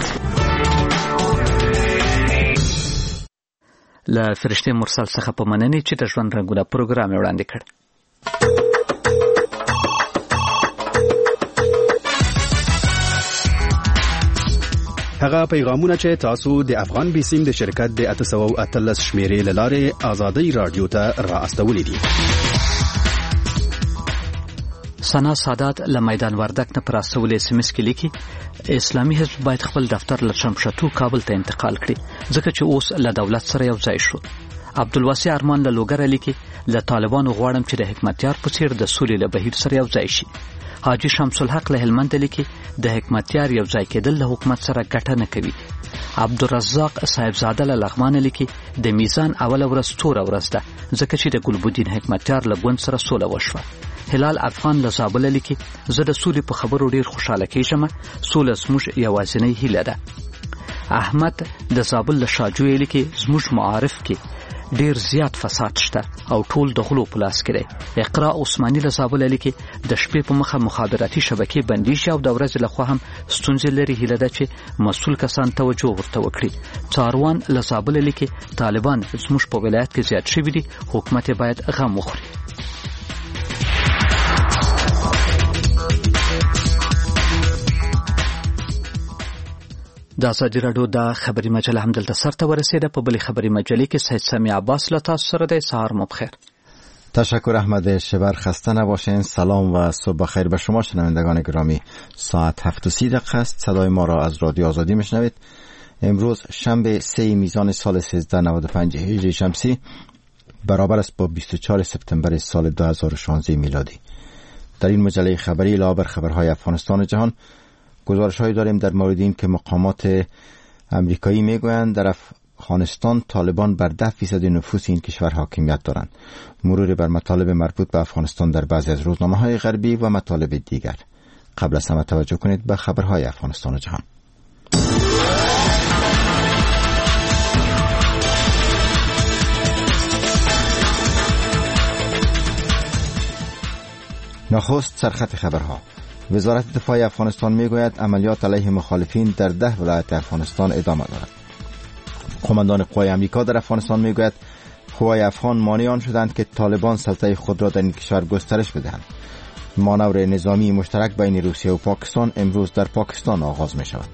S1: له فرشتې مرسل څخه په مننې چې د ژوند رنګونه پروګرام وړاندې کړ.
S18: هغه پیغامونه چې تاسو د افغان بیسیم د شرکت د اته سوه اتلس شمیرې له لارې آزادۍ رادیو ته را استولې دي.
S1: سنا سادات له میدان وردک نه پر استولې اس ام اس کې لیکي اسلامي حزب باید خپل دفتر له شمشتو کابل ته انتقال کړي ځکه چې اوس له دولت سره یو ځای شو. عبدالواسع ارمان له لوګره لیکي له طالبانو غواړم چې د حکمتیار په څیر د سولې له بهیر سره یو ځای شي. حاجی شمس الحق له هلمند لیکي د حکمتیار یو ځای کېدل له حکومت سره ګټه نه کوي. عبدالرزاق صاحبزاده له لغمان لیکي د میزان اوله ورځ توره ورځ ده ځکه چې د ګلبدین حکمتیار له ګوند سره سوله وشوه. هلال افغان له زابل لیکي زه د سولې په خبرو ډیر خوشاله کېږم، سوله زموږ یوازینۍ هیله ده. احمد د زابل له شاجویل کې زموږ معارف کې ډیر زیات فساد شته او ټول د غلو په لاس کې دی. اقرا عثماني له زابل کې د شپې په مخه مخابراتي شبکې بندي شي او د ورځې له خوا هم ستونزې لري. هیله ده چې مسؤل کسان توجه ورته وکړي. څاروان له زابل کې طالبان زموږ په ولایت کې زیات شوي دي، حکومت باید غم وخوري. د ازادي راډیو د خبري مجله هم دلته سرته ورسېده. په بلې خبري مجلې کې سید سمی عباس له تاسو سره دی. سهار مو بخیر.
S19: تشکر احمد شبر، خسته نباشین. سلام و صبح بخیر به شما شنوندگان گرامی. ساعت هفت و سی دقیقه است. صدای ما را از رادیو آزادی میشنوید. امروز شنبه سه میزان سال سیزده نود و پنج هجری شمسی برابر است با بیست و چهار سپتامبر سال دو هزار و شانزده میلادی. در این مجله خبری علاوه بر خبرهای افغانستان و جهان گزارش‌هایی داریم در مورد این که مقامات امریکایی میگویند در افغانستان طالبان بر ده فیصد نفوس این کشور حاکمیت دارند. مرور بر مطالب مربوط به افغانستان در بعضی از روزنامه‌های غربی و مطالب دیگر. قبل از همه توجه کنید به خبرهای افغانستان و جهان. نخست سرخط خبرها. وزارت دفاع افغانستان میگوید عملیات علیه مخالفین در ده ولایت افغانستان ادامه دارد. قماندان قوای آمریکا در افغانستان میگوید قوای افغان مانع آن شدند که طالبان سلطه خود را در این کشور گسترش بدهند. مانور نظامی مشترک بین روسیه و پاکستان امروز در پاکستان آغاز می شود.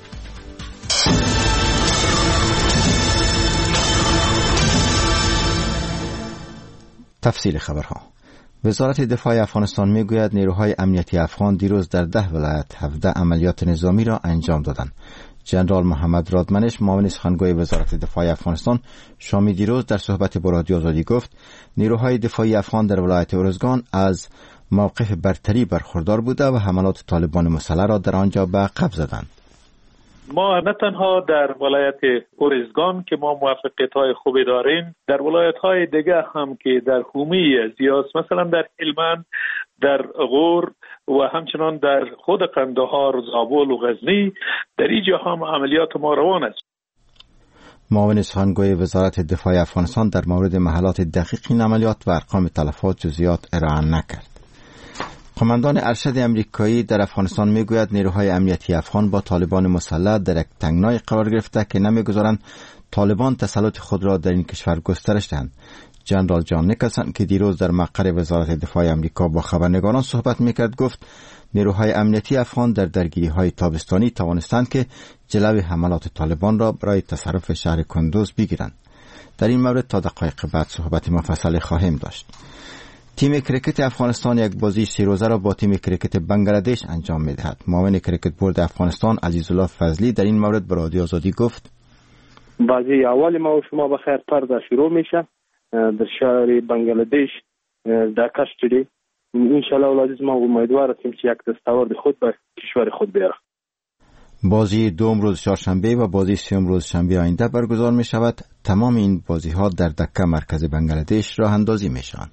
S19: تفصیل خبرها. وزارت دفاع افغانستان میگوید نیروهای امنیتی افغان دیروز در ده ولایت هفده عملیات نظامی را انجام دادند. جنرال محمد رادمنش، معاون سخنگوی وزارت دفاع افغانستان، شامی دیروز در صحبت با رادیو آزادی گفت نیروهای دفاعی افغان در ولایت ارزگان از موقف برتری برخوردار بوده و حملات طالبان مسلح را در آنجا به عقب زدند.
S2: ما نه تنها در ولایت ارزگان که ما موفقیت‌های خوبی داریم، در ولایت‌های دیگه هم که در حومی زیاس، مثلا در هلمند، در غور و همچنان در خود قندهار، زابل و غزنی، در اینجا هم عملیات ما روان است.
S19: معاون سخنگوی وزارت دفاع افغانستان در مورد محلات دقیق این عملیات و ارقام تلفات جزئیات ارائه نکرد. قماندان ارشد امریکایی در افغانستان میگوید نیروهای امنیتی افغان با طالبان مسلح در یک تنگنای قرار گرفته که نمیگذارند طالبان تسلط خود را در این کشور گسترش دهند. جنرال جان نیکلسن که دیروز در مقر وزارت دفاع امریکا با خبرنگاران صحبت میکرد گفت نیروهای امنیتی افغان در درگیری‌های تابستانی توانستند که جلوی حملات طالبان را برای تصرف شهر کندوز بگیرند. در این مورد تا دقایق بعد صحبت مفصل خواهیم داشت. تیم کرکت افغانستان یک بازی سه روزه را با تیم کرکت بنگلادش انجام می‌دهد. معاون کرکت بورد افغانستان عزیزالله فضلی در این مورد به رادیو آزادی گفت
S3: بازی اول ما و شما بخیر پرده شروع میشه در شهر بنگلادش در کشتری. انشالله اولادیز ما امیدوار هستیم که یک دستاورد خود به کشور خود بیاره.
S19: بازی دوم روز چهارشنبه و بازی سوم روز شنبه آینده برگزار می شود. تمام این بازی ها در دکه مرکز بنگلادش راه اندازی می شوند.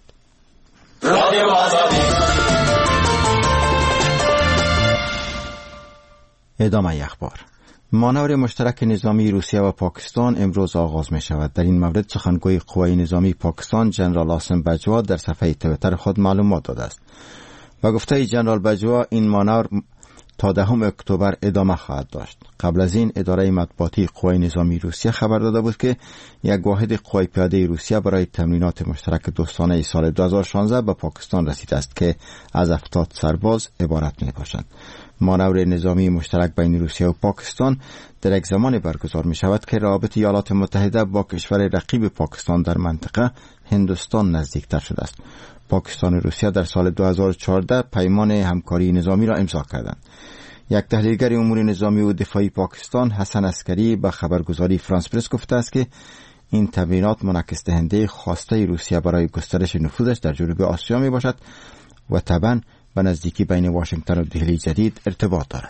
S19: ادامه اخبار. مانور مشترک نظامی روسیه و پاکستان امروز آغاز می شود. در این مورد سخنگوی قوای نظامی پاکستان جنرال آسم بجوا در صفحه تویتر خود معلومات داده است. و گفته جنرال بجوا این مانور تا دهم اکتبر ادامه خواهد داشت. قبل از این اداره مطبوعاتی قوای نظامی روسیه خبر داده بود که یک واحد قوای پیاده روسیه برای تمرینات مشترک دوستانه سال دو هزار و شانزده به پاکستان رسیده است که از هفتاد سرباز عبارت می باشند. مانور نظامی مشترک بین روسیه و پاکستان در یک زمان برگزار می شود که روابط ایالات متحده با کشور رقیب پاکستان در منطقه هندوستان نزدیکتر شده است. پاکستان و روسیه در سال دو هزار و چهارده پیمان همکاری نظامی را امضا کردند. یک تحلیلگر امور نظامی و دفاعی پاکستان حسن عسکری به خبرگزاری فرانس پرس گفته است که این تمرینات منعکس دهنده خواسته روسیه برای گسترش نفوذش در جنوب آسیا می باشد و طبعاً به نزدیکی بین واشنگتن و دهلی جدید ارتباط دارد.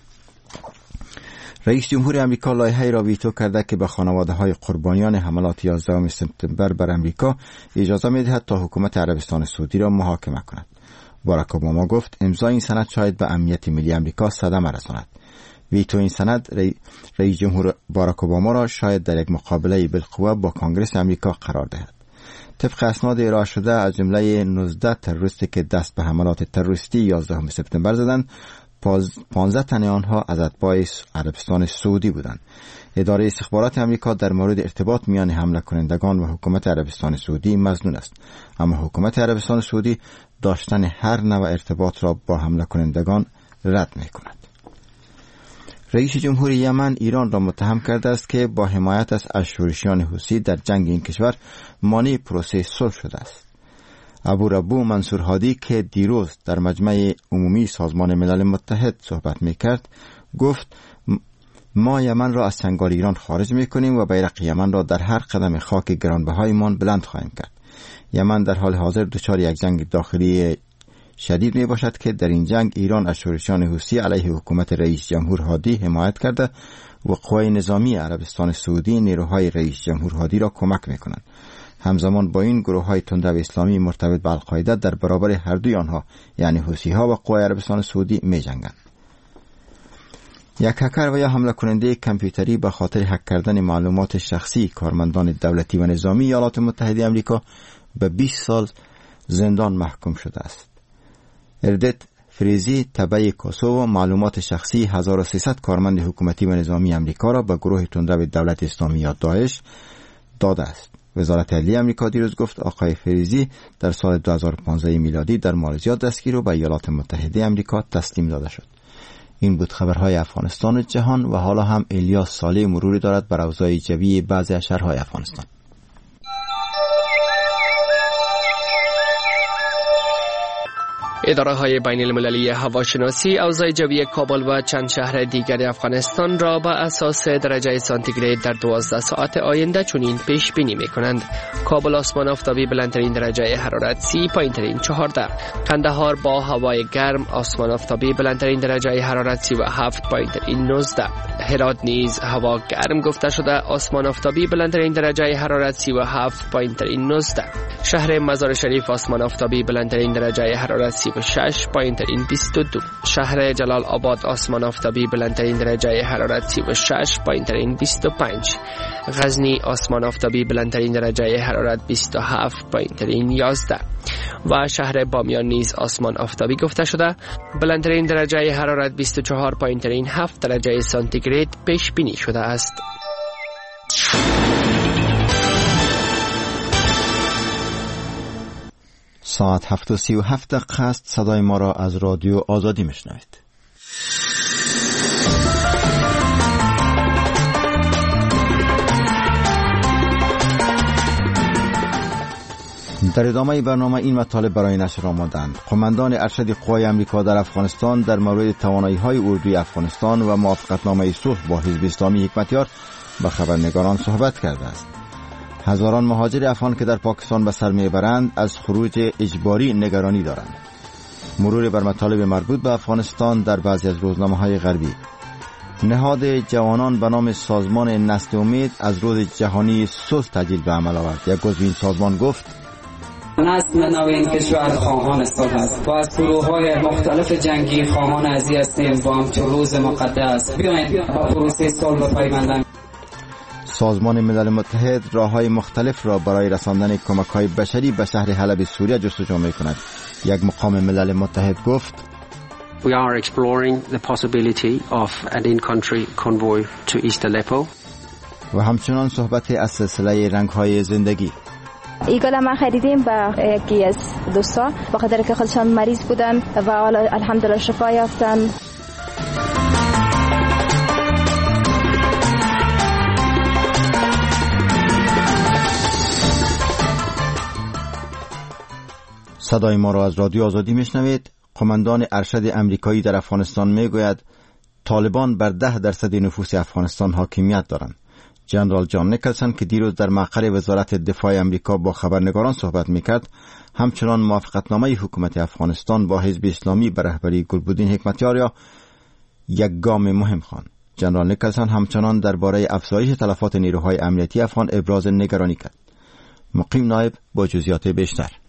S19: رئیس جمهور آمریکا لایحه‌ای را ویتو کرده که به خانواده‌های قربانیان حملات یازدهم سپتامبر بر آمریکا اجازه می‌دهد تا حکومت عربستان سعودی را محاکمه کند. باراک اوباما گفت امضای این سند شاید به امنیت ملی آمریکا صدمه رساند. ویتو این سند رئیس جمهور باراک اوباما را شاید در یک مقابله بالقوه با کانگرس امریکا قرار دهد. طبق اسناد ارائه شده از جمله نوزده تروریستی که دست به حملات تروریستی یازدهم سپتامبر زدند، پانزده تن آنها از اتباع عربستان سعودی بودند. اداره استخبارات امریکا در مورد ارتباط میان حمله کنندگان و حکومت عربستان سعودی مظنون است، اما حکومت عربستان سعودی داشتن هر نوع ارتباط را با حمله کنندگان رد می‌کند. رئیس جمهور یمن ایران را متهم کرده است که با حمایت از شورشیان حوثی در جنگ این کشور مانع پروسه صلح شده است. ابو ربو منصور هادی که دیروز در مجمع عمومی سازمان ملل متحد صحبت می‌کرد گفت ما یمن را از چنگال ایران خارج می‌کنیم و بیرق یمن را در هر قدم خاک گرانبهایمان بلند خواهیم کرد. یمن در حال حاضر دچار یک جنگ داخلی شدید می باشد که در این جنگ ایران از شورشیان حوثی علیه حکومت رئیس جمهور هادی حمایت کرده و قوای نظامی عربستان سعودی نیروهای رئیس جمهور هادی را کمک می کنند. همزمان با این گروه های تندرو اسلامی مرتبط به القاعده در برابر هر دوی آنها یعنی حوثی ها و قوای عربستان سعودی می جنگند. یک هکر و یا حمله کننده کامپیوتری به خاطر هک کردن معلومات شخصی کارمندان دولتی و نظامی ایالات متحده آمریکا به بیست سال زندان محکوم شده است. اردت فریزی تبع کوسوو معلومات شخصی هزار و سیصد کارمند حکومتی و نظامی آمریکا را به گروه تندرو دولت اسلامی یا داعش داده است. وزارت عدلیه آمریکا دیروز گفت آقای فریزی در سال دو هزار و پانزده میلادی در مالزیا دستگیر و به ایالات متحده آمریکا تسلیم داده شد. این بود خبرهای افغانستان و جهان و حالا هم الیاس صالح مروری دارد بر اوضاع جوی بعضی از شهرهای افغانستان.
S20: اداره های بین المللی هواشناسی اوضاع جوی کابل و چند شهر دیگر افغانستان را به اساس درجه سانتیگراد در دوازده ساعت آینده چنین پیش بینی می کنند. کابل آسمان آفتابی بلندترین درجه حرارت سی، پایینترین چهارده. قندهار با هوای گرم آسمان آفتابی بلندترین درجه حرارت سی و هفت، پایینترین نوزده. هرات نیز هوا گرم گفته شده آسمان آفتابی بلندترین درجه حرارت سی و هفت، پایینترین نوزده. شهر مزار شریف آسمان آفتابی بلندترین درجه حرارت سی و شش، پایینترین بیست و دو. شهر جلال آباد آسمان آفتابی بلندترین درجه حرارت سی و شش، پایینترین بیست و پنج. غزنی آسمان آفتابی بلندترین درجه حرارت بیست و هفت، پایینترین یازده. و شهر بامیان نیز آسمان آفتابی گفته شده بلندترین درجه حرارت بیست و چهار، پایینترین هفت درجه سانتیگراد پیش بینی شده است.
S19: ساعت هفت و سی و هفت دقیقه است. صدای ما را از رادیو آزادی میشنوید. در ادامه برنامه این مطالب برای نشر آمدند. قماندان ارشد قوای آمریکا در افغانستان در مورد توانایی‌های اردوی افغانستان و موافقتنامه صلح با حزب اسلامی حکمتیار با خبرنگاران صحبت کرده است. هزاران مهاجر افغان که در پاکستان به سر میبرند از خروج اجباری نگرانی دارند. مرور بر مطالب مربوط به افغانستان در بعضی از روزنامه‌های غربی. نهاد جوانان به نام سازمان نسل امید از روز جهانی صلح تجلیل به عمل آورد. یک عضو این سازمان گفت
S21: نسل نو این کشور خواهان صلح است و از گروه‌های مختلف جنگی خواهان ازی هستیم و همچون روز مقدس بیایید با پروسه صلح بپیوندیم.
S19: سازمان ملل متحد راه‌های مختلف را برای رساندن کمک‌های بشری به شهر حلب سوریه جستجو می‌کند. یک مقام ملل متحد گفت
S22: We are exploring the possibility of an in-country convoy to East Aleppo.
S19: و همچنان صحبت از سلسله رنگ‌های زندگی.
S23: ایگالا ما خریدیم با یکی از دوستا به خاطر که خودشان مریض بودن و الحمدلله شفا یافتن.
S19: صدای ما را از رادیو آزادی میشنوید. قماندان ارشد امریکایی در افغانستان میگوید طالبان بر ده درصد نفوس افغانستان حاکمیت دارند. جنرال جان نیکلسون که دیروز در مقر وزارت دفاع امریکا با خبرنگاران صحبت میکرد همچنان موافقتنامه حکومت افغانستان با حزب اسلامی به رهبری گلبدین حکمتیار یا یک گام مهم خواند. جنرال نیکلسون همچنان درباره افزایش تلفات نیروهای امنیتی افغان ابراز نگرانی کرد. مقیم نایب با جزئیات بیشتر.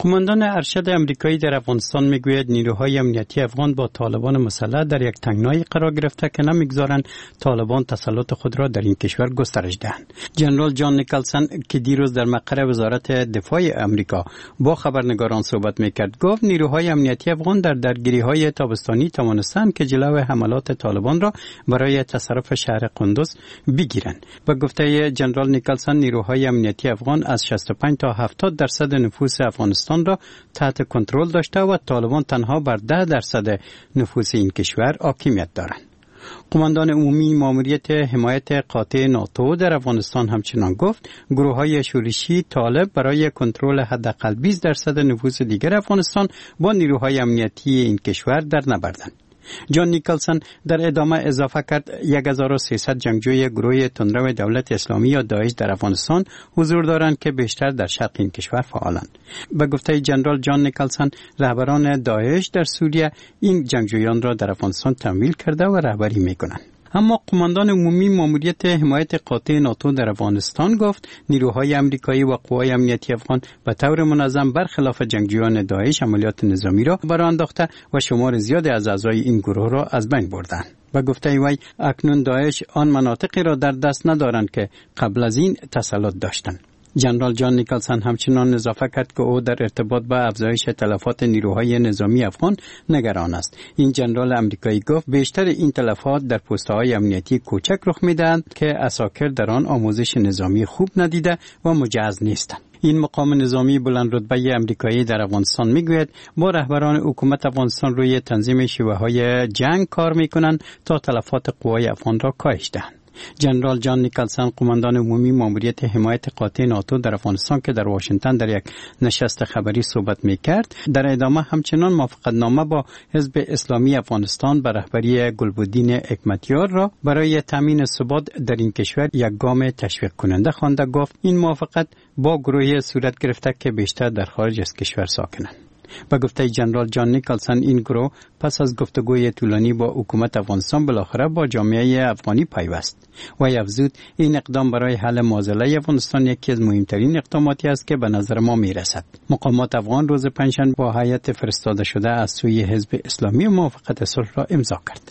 S4: قماندان ارشد امریکایی در افغانستان میگوید نیروهای امنیتی افغان با طالبان مسلح در یک تنگنای قرار گرفته که نمیگذارند طالبان تسلط خود را در این کشور گسترش دهند. جنرال جان نیکلسن که دیروز در مقر وزارت دفاع امریکا با خبرنگاران صحبت میکرد گفت نیروهای امنیتی افغان در درگیری‌های تابستانی توانستند که جلوی حملات طالبان را برای تصرف شهر قندوز بگیرند. با گفته جنرال نیکلسن نیروهای امنیتی افغان از شصت و پنج تا هفتاد درصد نفوس افغانستان را تحت کنترل داشته و طالبان تنها بر ده درصد نفوس این کشور حاکمیت دارند. قماندان عمومی ماموریت حمایت قاطع ناتو در افغانستان همچنان گفت گروه‌های شورشی طالب برای کنترل حداقل بیست درصد نفوس دیگر افغانستان با نیروهای امنیتی این کشور در نبردند. جان نیکلسن در ادامه اضافه کرد یک هزار و سیصد جنگجوی گروه تندرو دولت اسلامی یا داعش در افغانستان حضور دارند که بیشتر در شرق این کشور فعالند. به گفته جنرال جان نیکلسن رهبران داعش در سوریه این جنگجویان را در افغانستان تمویل کرده و رهبری می‌کنند. اما قماندان عمومی ماموریت حمایت قاطع ناتو در افغانستان گفت نیروهای امریکایی و قوای امنیتی افغان به طور منظم برخلاف جنگجویان داعش عملیات نظامی را برآ انداخته و شمار زیادی از اعضای این گروه را از بین بردند. و گفته وی اکنون داعش آن مناطقی را در دست ندارند که قبل از این تسلط داشتند. جنرال جان نیکلسن همچنان اضافه کرد که او در ارتباط با افزایش تلفات نیروهای نظامی افغان نگران است. این جنرال امریکایی گفت بیشتر این تلفات در پست‌های امنیتی کوچک رخ می‌دهند که عساکر در آن آموزش نظامی خوب ندیده و مجهز نیستند. این مقام نظامی بلند رتبه امریکایی در افغانستان میگوید با رهبران حکومت افغانستان روی تنظیم شیوه‌های جنگ کار می‌کنند تا تلفات قوای افغان را کاهش دهند. جنرال جان نیکلسن قماندان عمومی ماموریت حمایت قاطع ناتو در افغانستان که در واشنگتن در یک نشست خبری صحبت میکرد در ادامه همچنان موافقتنامه با حزب اسلامی افغانستان به رهبری گلبدین حکمتیار را برای تامین ثبات در این کشور یک گام تشویق کننده خوانده. گفت این موافقت با گروهی صورت گرفته که بیشتر در خارج از کشور ساکنند. با گفته جنرال جان نیکلسن این گروه پس از گفتگوی طولانی با حکومت افغانستان بالاخره با جامعه افغانی پیوست و افزود این اقدام برای حل معضله افغانستان یکی از مهمترین اقداماتی است که به نظر ما میرسد. مقامات افغان روز پنجشنبه با هیئت فرستاده شده از سوی حزب اسلامی موافقت صلح را امضا کرد.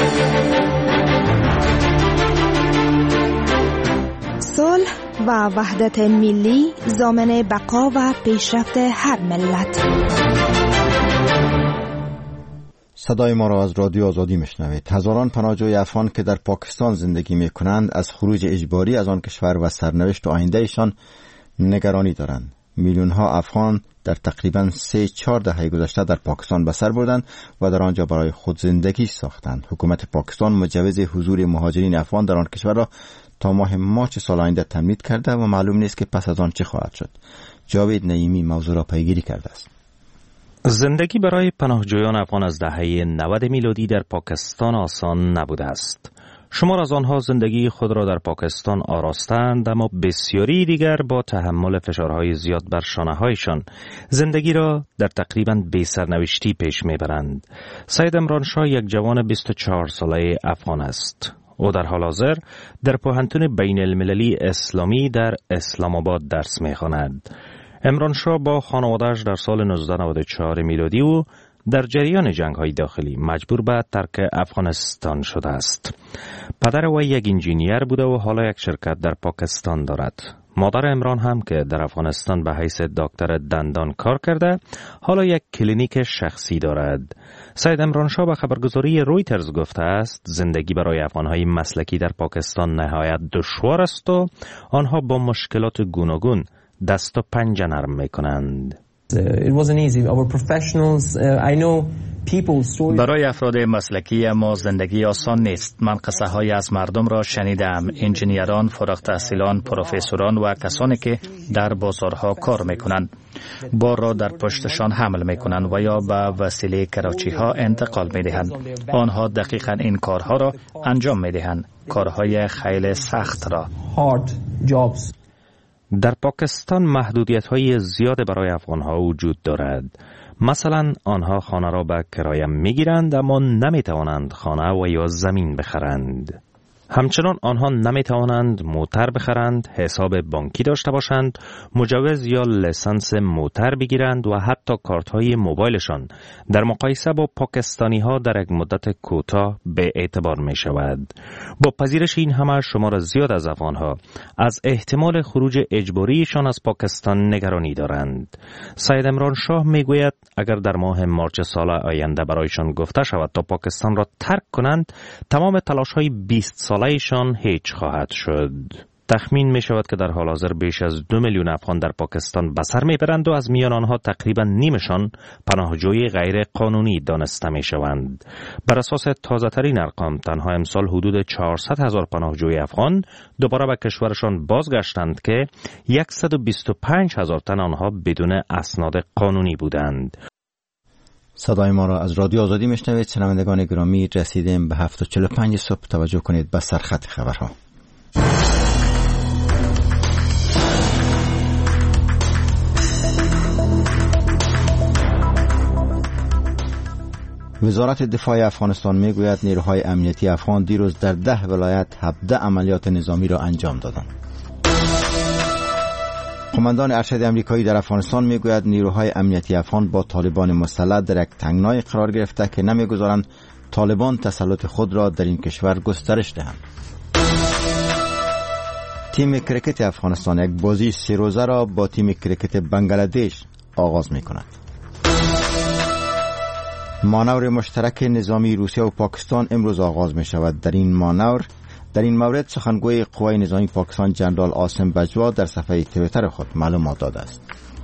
S8: صلح و وحدت ملی ضامن بقا و پیشرفت هر ملت.
S19: صدای ما را از رادیو آزادی میشنوید. هزاران پناهجوی افغان که در پاکستان زندگی میکنند از خروج اجباری از آن کشور و سرنوشت و آیندهشان نگرانی دارند. میلیون ها افغان در تقریباً سه چهار دهه گذشته در پاکستان به سر بردند و در آنجا برای خود زندگی ساختند. حکومت پاکستان مجوز حضور مهاجرین افغان در آن کشور را تا ماه مارچ سال آینده تمدید کرده و معلوم نیست که پس از آن چه خواهد شد. جاوید نعیمی موضوع را پیگیری کرده است.
S9: زندگی برای پناهجویان افغان از دهه نود میلادی در پاکستان آسان نبوده است. شمار از آنها زندگی خود را در پاکستان آراستند، اما بسیاری دیگر با تحمل فشارهای زیاد بر شانه‌هایشان زندگی را در تقریباً بی سرنوشتی پیش میبرند. سید عمران شاه یک جوان بیست و چهار ساله افغان است. او در حال حاضر در پوهنتون بین المللی اسلامی در اسلام آباد درس می‌خواند. عمران شاه با خانواده‌اش در سال نوزده نود و چهار میلادی و در جریان جنگ‌های داخلی مجبور به ترک افغانستان شده است. پدر او یک انجینیر بوده و حالا یک شرکت در پاکستان دارد. مادر عمران هم که در افغانستان به حیث دکتر دندان کار کرده، حالا یک کلینیک شخصی دارد. سید عمران شاه به خبرگزاری رویترز گفته است زندگی برای افغان‌های مسلکی در پاکستان نهایت دشوار است و آنها با مشکلات گوناگون دست و پنجه نرم می‌کنند.
S24: It wasn't easy. Our professionals, uh, I know people stories.
S25: برای افراد مسلکی ما زندگی آسان نیست. من قصه های از مردم را شنیدم. انجینیران، فارغ التحصیلان، پروفسوران و کسانی که در بازارها کار میکنند. بار را در پشتشان حمل میکنند و یا به وسیله کراچی ها انتقال میدهند. آنها دقیقاً این کارها را انجام میدهند. کارهای خیلی سخت را.
S24: Hard jobs.
S9: در پاکستان محدودیت‌های زیاد برای افغان‌ها وجود دارد. مثلا آنها خانه را به کرایه می‌گیرند اما نمی‌توانند خانه و یا زمین بخرند. همچنان آنها نمی توانند موتر بخرند، حساب بانکی داشته باشند، مجوز یا لیسانس موتر بگیرند و حتی کارت های موبایلشان در مقایسه با پاکستانی ها در یک مدت کوتاه به اعتبار می شود. با پذیرش این همه شمار زیاد از افغان ها از احتمال خروج اجباریشان از پاکستان نگرانی دارند. سید عمران شاه می گوید اگر در ماه مارچ سال آینده برایشان گفته شود تا پاکستان را ترک کنند، تمام تلاش های بیست سالهشان هیچ خواهد شد. تخمین می شود که در حال حاضر بیش از دو میلیون افغان در پاکستان به سر می برند و از میان آنها تقریبا نیمشان پناهجوی غیر قانونی دانسته می شوند. بر اساس تازه ترین ارقام تنها امسال حدود چهارصد هزار پناهجوی افغان دوباره به کشورشان بازگشتند که صد و بیست و پنج هزار تن آنها بدون اسناد قانونی بودند.
S19: صدای ما را از رادیو آزادی میشنوید. شنوندگان گرامی، رسیدیم به هفت و چهل و پنج صبح. توجه کنید به سرخط خبرها. وزارت دفاع افغانستان میگوید نیروهای امنیتی افغان دیروز در ده ولایت هفده عملیات نظامی را انجام دادند. قماندان ارشد امریکایی در افغانستان میگوید نیروهای امنیتی افغان با طالبان مسلح در یک تنگنای قرار گرفته که نمیگذارند طالبان تسلط خود را در این کشور گسترش دهند. تیم کرکت افغانستان یک بازی سه روزه را با تیم کرکت بنگلادش آغاز میکند. مانور مشترک نظامی روسیه و پاکستان امروز آغاز می شود. در این مانور در این مورد سخنگوی قوای نظامی پاکستان جنرال عاصم باجوا در صفحه توییتر خود معلومات داده است.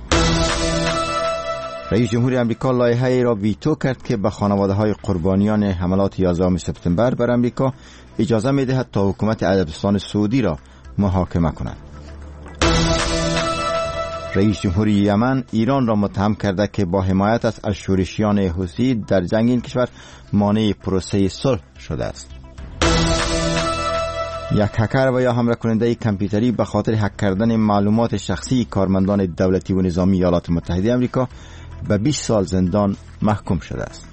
S19: رئیس جمهور آمریکا لایحه‌ای را ویتو کرد که به خانواده‌های قربانیان حملات یازدهم سپتامبر بر آمریکا اجازه می‌دهد تا حکومت عربستان سعودی را محاکمه کند. رئیس جمهور یمن ایران را متهم کرده که با حمایت از شورشیان حوثی در جنگ این کشور مانع پروسه صلح شده است. یک هکر و یا حمله کننده کامپیوتری به خاطر هک کردن معلومات شخصی کارمندان دولتی و نظامی ایالات متحده آمریکا به بیست سال زندان محکوم شده است.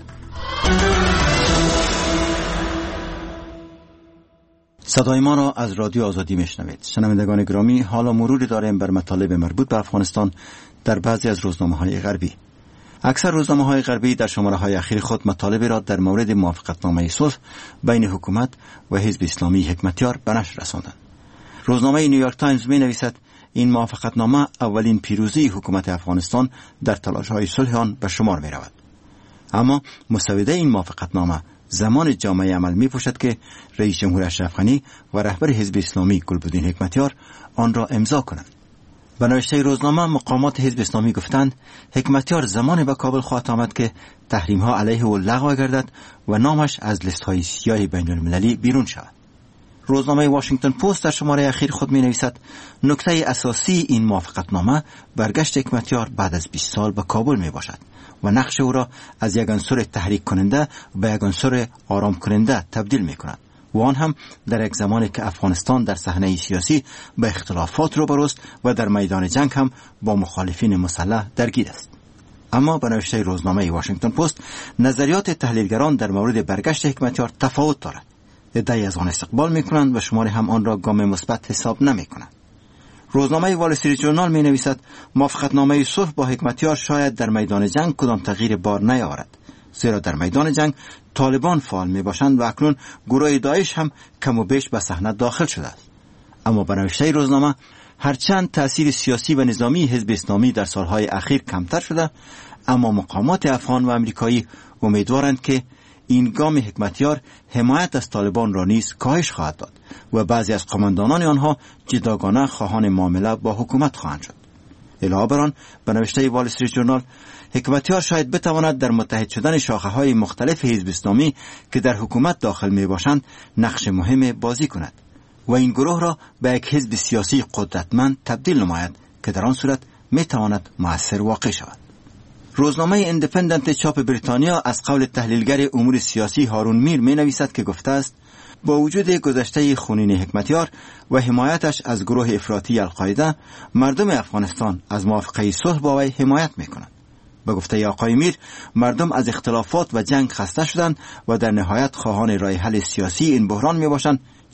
S19: صدای ما را از رادیو آزادی میشنوید. شنوندگان گرامی، حالا مروری داریم بر مطالب مربوط به افغانستان در بعضی از روزنامه‌های غربی. اکثر روزنامه‌های غربی در شماره‌های اخیر خود مطالب را در مورد موافقتنامه صلح بین حکومت و حزب اسلامی حکمتیار به نشر رساندند. روزنامه نیویورک تایمز می‌نویسد این موافقتنامه اولین پیروزی حکومت افغانستان در تلاش‌های صلح آن به شمار می‌رود. اما مسوده این موافقتنامه زمان جامعه عمل می پوشد که رئیس جمهور اشرف غنی و رهبر حزب اسلامی گلبدین حکمتیار آن را امضا کنند. به نوشته روزنامه مقامات حزب اسلامی گفتند حکمتیار زمان به کابل خواهد آمد که تحریم ها علیه او لغو گردد و نامش از لیست های سیاه بین المللی بیرون شود. روزنامه واشنگتن پست در شماره اخیر خود می نویسد نکته اساسی این موافقتنامه برگشت حکمتیار بعد از بیست سال به کابل می باشد و نقش او را از یک عنصر تحریک کننده به یک عنصر آرام کننده تبدیل می کند و آن هم در یک زمانی که افغانستان در صحنه سیاسی به اختلافات روبروست و در میدان جنگ هم با مخالفین مسلح درگیر است. اما به نوشته روزنامه واشنگتن پست نظریات تحلیلگران در مورد برگشت حکمتیار تفاوت دارد. عده‌ای از آن استقبال می کنند و شماری هم آن را گام مثبت حساب نمی کنند. روزنامه وال استریت ژورنال می نویسد موافقتنامه صلح با حکمتیار شاید در میدان جنگ کدام تغییر بار نیاورد، زیرا در میدان جنگ طالبان فعال می باشند و اکنون گروه داعش هم کم و بیش به صحنه داخل شده است. اما به نوشته روزنامه هرچند تأثیر سیاسی و نظامی حزب اسلامی در سالهای اخیر کمتر شده، اما مقامات افغان و امریکایی امیدوارند که این گام حکمتیار حمایت از طالبان را نیز کاهش خواهد داد و بعضی از قماندانان آنها جداگانه خواهان معامله با حکومت خواهند شد. علاوه بر آن به نوشته وال استریت ژورنال حکمتیار شاید بتواند در متحد شدن شاخه‌های مختلف حزب اسلامی که در حکومت داخل می باشند نقش مهم بازی کند و این گروه را به یک حزب سیاسی قدرتمند تبدیل نماید که در آن صورت می تواند مؤثر واقع شود. روزنامه ایندیپندنت چاپ بریتانیا از قول تحلیلگر امور سیاسی هارون میر می نویسد که گفته است با وجود گذشته خونین حکمتیار و حمایتش از گروه افراطی القاعده، مردم افغانستان از موافقه صلح با وی حمایت می کنند. به گفته آقای میر، مردم از اختلافات و جنگ خسته شدند و در نهایت خواهان راه حل سیاسی این بحران می باشند،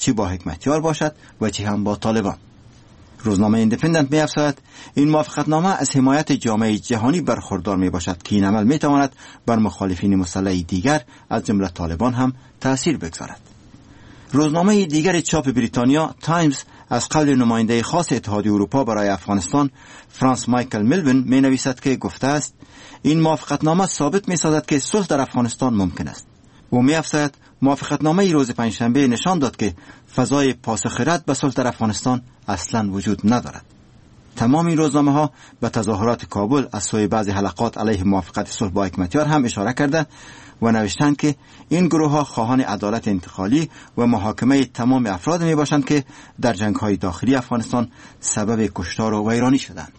S19: چی با حکمتیار باشد و چی هم با طالبان. روزنامه ایندیپندنت می‌افزاید این موافقتنامه از حمایت جامعه جهانی برخوردار میباشد که این عمل میتواند بر مخالفین مسلح دیگر از جمله طالبان هم تأثیر بگذارد. روزنامه دیگر چاپ بریتانیا تایمز از قول نماینده خاص اتحادیه اروپا برای افغانستان فرانس مایکل میلوین می نویسد که گفته است این موافقتنامه ثابت می سازد که صلح در افغانستان ممکن است. او می افزاید موافقتنامه روز پنجشنبه نشان داد که فضای پاسخ رد به صلح در افغانستان اصلا وجود ندارد. تمام این روزنامه ها به تظاهرات کابل از سوی بعضی حلقات علیه موافقت صلح با حکمتیار هم اشاره کرده و نوشتند که این گروه ها خواهان عدالت انتقالی و محاکمه تمام افراد می باشند که در جنگ های داخلی افغانستان سبب کشتار و ویرانی شدند.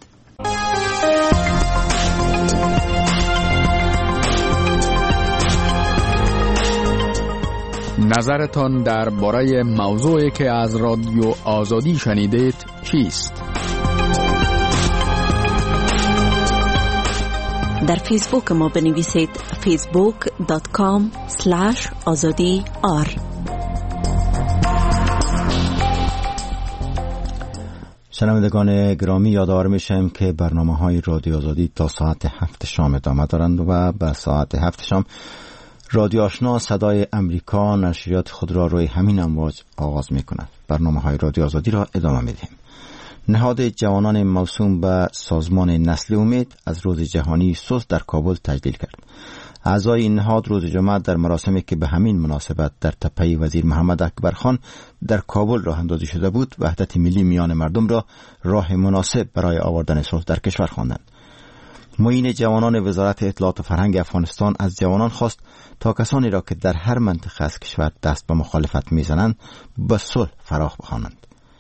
S5: نظرتان درباره موضوعی که از رادیو آزادی شنیدید چیست؟
S10: در فیسبوک ما بنویسید فیسبوک دات کام اسلش آزادی آر.
S19: شنوندگان گرامی، یادآور میشم که برنامه های رادیو آزادی تا ساعت هفت شام ادامه دارند و به ساعت هفت شام رادیو آشنا صدای امریکا نشریات خود را روی همین امواج آغاز می کند. برنامه های رادیو آزادی را ادامه می دهیم. نهاد جوانان موسوم به سازمان نسل امید از روز جهانی صلح در کابل تجلیل کرد. اعضای این نهاد روز جمعه در مراسمی که به همین مناسبت در تپه وزیر محمد اکبر خان در کابل راه اندازی شده بود، وحدت ملی میان مردم را راه مناسب برای آوردن صلح در کشور خواندند. معین جوانان وزارت اطلاعات و فرهنگ افغانستان از جوانان خواست تا کسانی را که در هر منطقه از کشور دست به مخالفت میزنند به صلح فراخ بخوانند.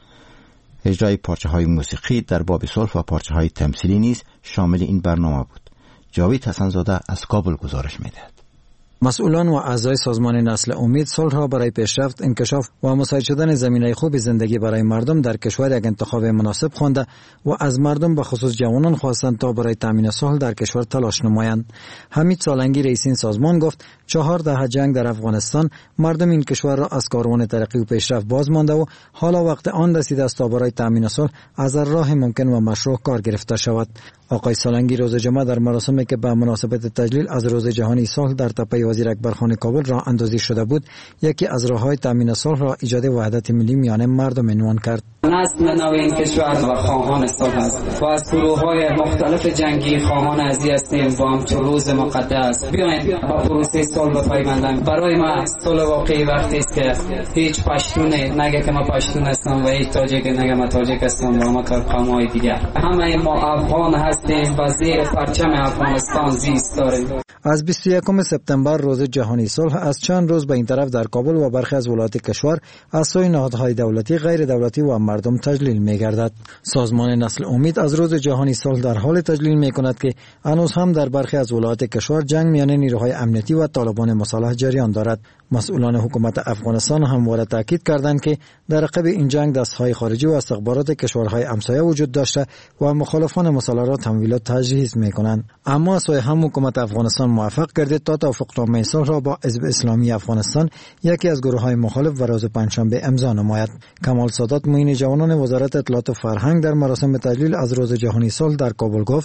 S19: اجرای پارچه های موسیقی در باب صلح و پارچه های تمثیلی نیز شامل این برنامه بود. جاوید حسن‌زاده از کابل گزارش می‌دهد.
S11: مسئولان و اعضای سازمان نسل امید صلح را برای پیشرفت، انکشاف و مساعد شدن زمینه خوب زندگی برای مردم در کشور یک انتخاب مناسب خوانده و از مردم به خصوص جوانان خواستند تا برای تامین صلح در کشور تلاش نمایند. حمید سالنگی رئیس این سازمان گفت چهار دهه جنگ در افغانستان مردم این کشور را از کاروان ترقی و پیشرفت باز مانده و حالا وقت آن رسیده است تا برای تامین صلح از راه ممکن و مشروع کار گرفته شود. آقای سالنگی روز جمعه در مراسمی که به مناسبت تجلیل از روز جهانی صلح در تپه وزیر اکبر خان کابل راه اندازی شده بود، یکی از راه‌های تامین صلح را ایجاد وحدت ملی میان مردم عنوان کرد.
S21: نسل نو این کشور و خواهان صلح است و از گروه‌های مختلف جنگی خواهان ازی هستیم و هم تو روز مقدس بیاین با پروسه صلح بپیوندیم. برای ما صلح واقعی وقتی است که هیچ پشتونه نگه که ما پشتون هستم و هیچ تاجیک نگه ما تاجیک هستم و ما قوم‌های دیگر، همه ما افغان هستیم و زیر پرچم افغانستان زیست داریم.
S11: از بیست و یکم سپتامبر روز جهانی صلح از چند روز به این طرف در کابل و برخی از ولایات کشور از سوی نهادهای دولتی، غیر دولتی و مردم تجلیل می‌گردد. سازمان نسل امید از روز جهانی صلح در حال تجلیل می‌کند که هنوز هم در برخی از ولایات کشور جنگ میان نیروهای امنیتی و طالبان مسلح جریان دارد. مسئولان حکومت افغانستان همواره تاکید کردند که در عقب این جنگ دستهای خارجی و استخبارات کشورهای همسایه وجود داشته و مخالفان مسلح را تمویل و تجهیز می‌کنند. اما از سوی هم حکومت افغانستان موفق گردید تا توافقنامه صلح را با حزب اسلامی افغانستان، یکی از گروه‌های مخالف، و روز پنجشنبه امضا نماید. کمال سادات معین جوانان وزارت اطلاعات و فرهنگ در مراسم تجلیل از روز جهانی صلح در کابل گفت: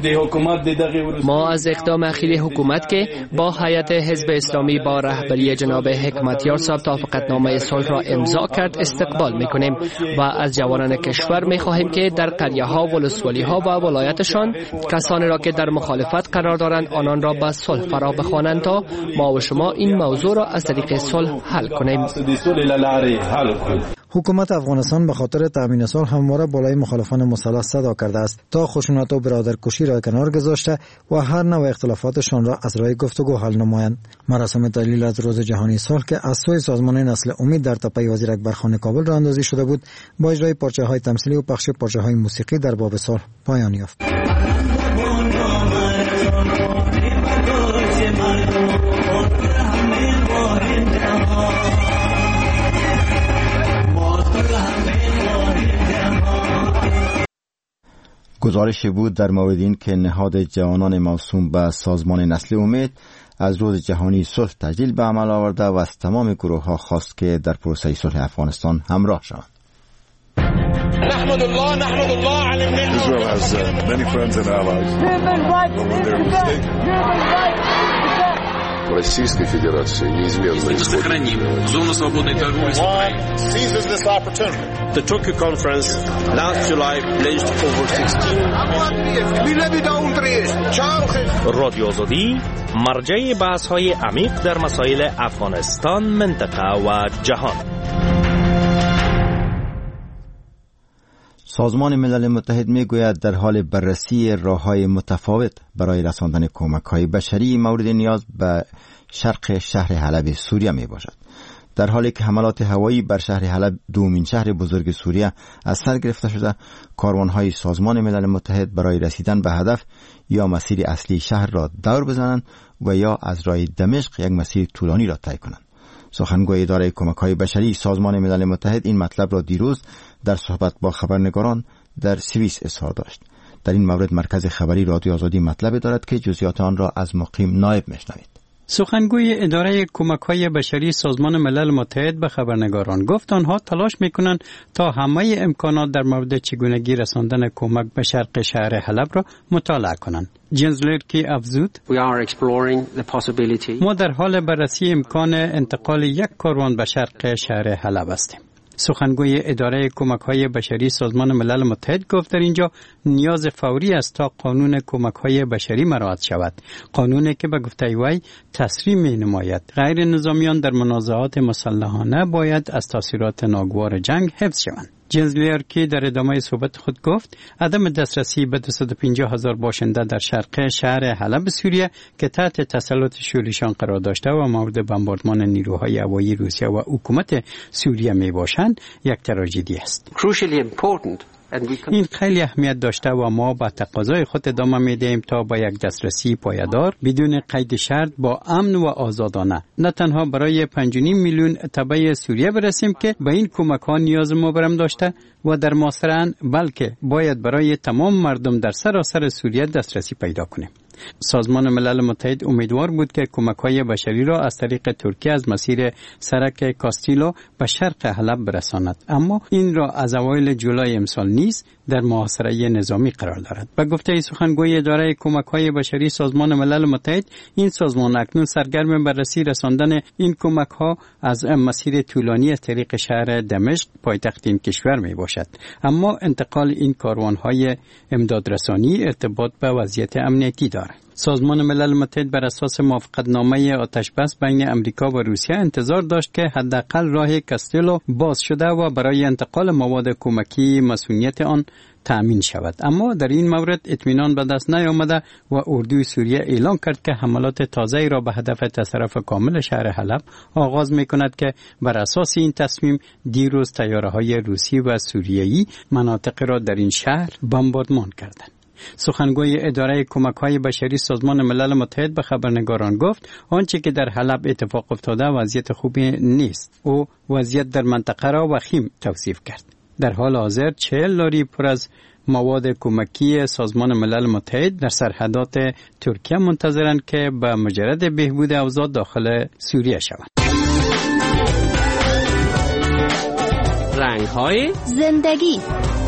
S20: ما از اقدام اخیر حکومت که با هیئت حزب اسلامی با رهبری جناب حکمتیار صاحب توافقنامه صلح را امضا کرد استقبال می‌کنیم و از جوانان کشور می‌خواهیم که در قریه‌ها و ولسوالی‌ها و ولایتشان کسانی را که در مخالفت قرار دارند آنان را به صلح فرا بخوانند تا ما و شما این موضوع را از طریق صلح حل کنیم.
S11: حکومت افغانستان به خاطر تامین صلح همواره بالای مخالفان مسلح صدا کرده است تا خشونت و برادرکشی را کنار گذاشته و هر نوع اختلافاتشان را از راه گفتگو حل نمایند. مراسم تجلیل از روز جهانی صلح که از سوی سازمان نسل امید در تپه وزیر اکبر خان کابل راه اندازی شده بود، با اجرای پارچه های تمثیلی و پخش پارچه های موسیقی در باب صلح پایان یافت.
S19: گزارشی بود در مورد این که نهاد جوانان موسوم به سازمان نسل امید از روز جهانی صلح تجلیل به عمل آورده و از تمام گروه ها خواست که در پروسه صلح افغانستان همراه شوند.
S7: نحمد الله نحمد الله على النعمة. Israel has uh, many friends and allies. But when they're mistaken. Российской Федерации неизменно
S12: сохраним зону свободной торговли с Украиной.
S7: Seizes this opportunity. The Tokyo conference last July pledged over sixteen.
S9: رادیو آزادی مرجع بحث‌های عمیق در مسائل افغانستان، منطقه و جهان.
S19: سازمان ملل متحد می گوید در حال بررسی راه‌های متفاوت برای رساندن کمک‌های بشری مورد نیاز به شرق شهر حلب سوریه می باشد. در حالی که حملات هوایی بر شهر حلب، دومین شهر بزرگ سوریه، از سر گرفته شده، کاروان‌های سازمان ملل متحد برای رسیدن به هدف یا مسیر اصلی شهر را دور بزنند و یا از راه دمشق یک مسیر طولانی را طی کنند. سخنگوی اداره کمک‌های بشری سازمان ملل متحد این مطلب را دیروز در صحبت با خبرنگاران در سوئیس اظهار داشت. در این مورد مرکز خبری رادیو آزادی مطلب دارد که جزئیات آن را از مقیم نایب میشنوید.
S4: سخنگوی اداره کمک‌های بشری سازمان ملل متحد به خبرنگاران گفت آنها تلاش می‌کنند تا همه امکانات در مورد چگونگی رساندن کمک به شرق شهر حلب را مطالعه کنند. جنز لرکی افزود: ما در حال بررسی امکان انتقال یک کاروان به شرق شهر حلب هستیم. سخنگوی اداره کمک‌های بشری سازمان ملل متحد گفت در اینجا نیاز فوری است تا قانون کمک‌های بشری مراعات شود، قانونی که به گفته وی تسریع می‌نماید غیر نظامیان در منازعات مسلحانه باید از تاثیرات ناگوار جنگ حفظ شوند. جنز لرکی در ادامه صحبت خود گفت عدم دسترسی به دویست و پنجاه هزار باشنده در شرق شهر حلب سوریه که تحت تسلط شورشیان قرار داشته و مورد بمباردمان نیروهای هوایی روسیه و حکومت سوریه می باشند یک تراژدی است. این خیلی اهمیت داشته و ما با تقاضای خود ادامه میدهیم تا با یک دسترسی پایدار بدون قید شرط با امن و آزادانه نه تنها برای پنج و نیم میلیون تبع سوریه برسیم که به این کمک ها نیاز مبرم داشته و در معاصران، بلکه باید برای تمام مردم در سراسر سوریه دسترسی پیدا کنیم. سازمان ملل متحد امیدوار بود که کمک‌های بشری را از طریق ترکیه از مسیر سرک کاستیلو به شرق حلب برساند، اما این را از اوایل جولای امسال نیز در محاصره نظامی قرار دارد. به گفته سخنگوی اداره کمک‌های بشری سازمان ملل متحد، این سازمان اکنون سرگرم بررسی رساندن این کمک‌ها از مسیر طولانی از طریق شهر دمشق پایتخت این کشور می باشد، اما انتقال این کاروان‌های امدادرسانی ارتباط به وضعیت امنیتی دارد. سازمان ملل متحد بر اساس موافقتنامه آتشبس بین امریکا و روسیه انتظار داشت که حداقل راه کاستیلو باز شده و برای انتقال مواد کمکی مسئولیت آن تأمین شود، اما در این مورد اطمینان به دست نیامده و اردوی سوریه اعلام کرد که حملات تازه‌ای را به هدف تصرف کامل شهر حلب آغاز می‌کند که بر اساس این تصمیم دیروز طیاره‌های روسی و سوریه‌ای مناطق را در این شهر بمباردمان کردند. سخنگوی اداره کمک‌های بشری سازمان ملل متحد به خبرنگاران گفت آنچه که در حلب اتفاق افتاده وضعیت خوبی نیست. او وضعیت در منطقه را وخیم توصیف کرد. در حال حاضر چهل لاری پر از مواد کمکی سازمان ملل متحد در سرحدات ترکیه منتظرند که به مجرد بهبود اوضاع داخل سوریه شوند.
S10: رنگ‌های
S8: زندگی.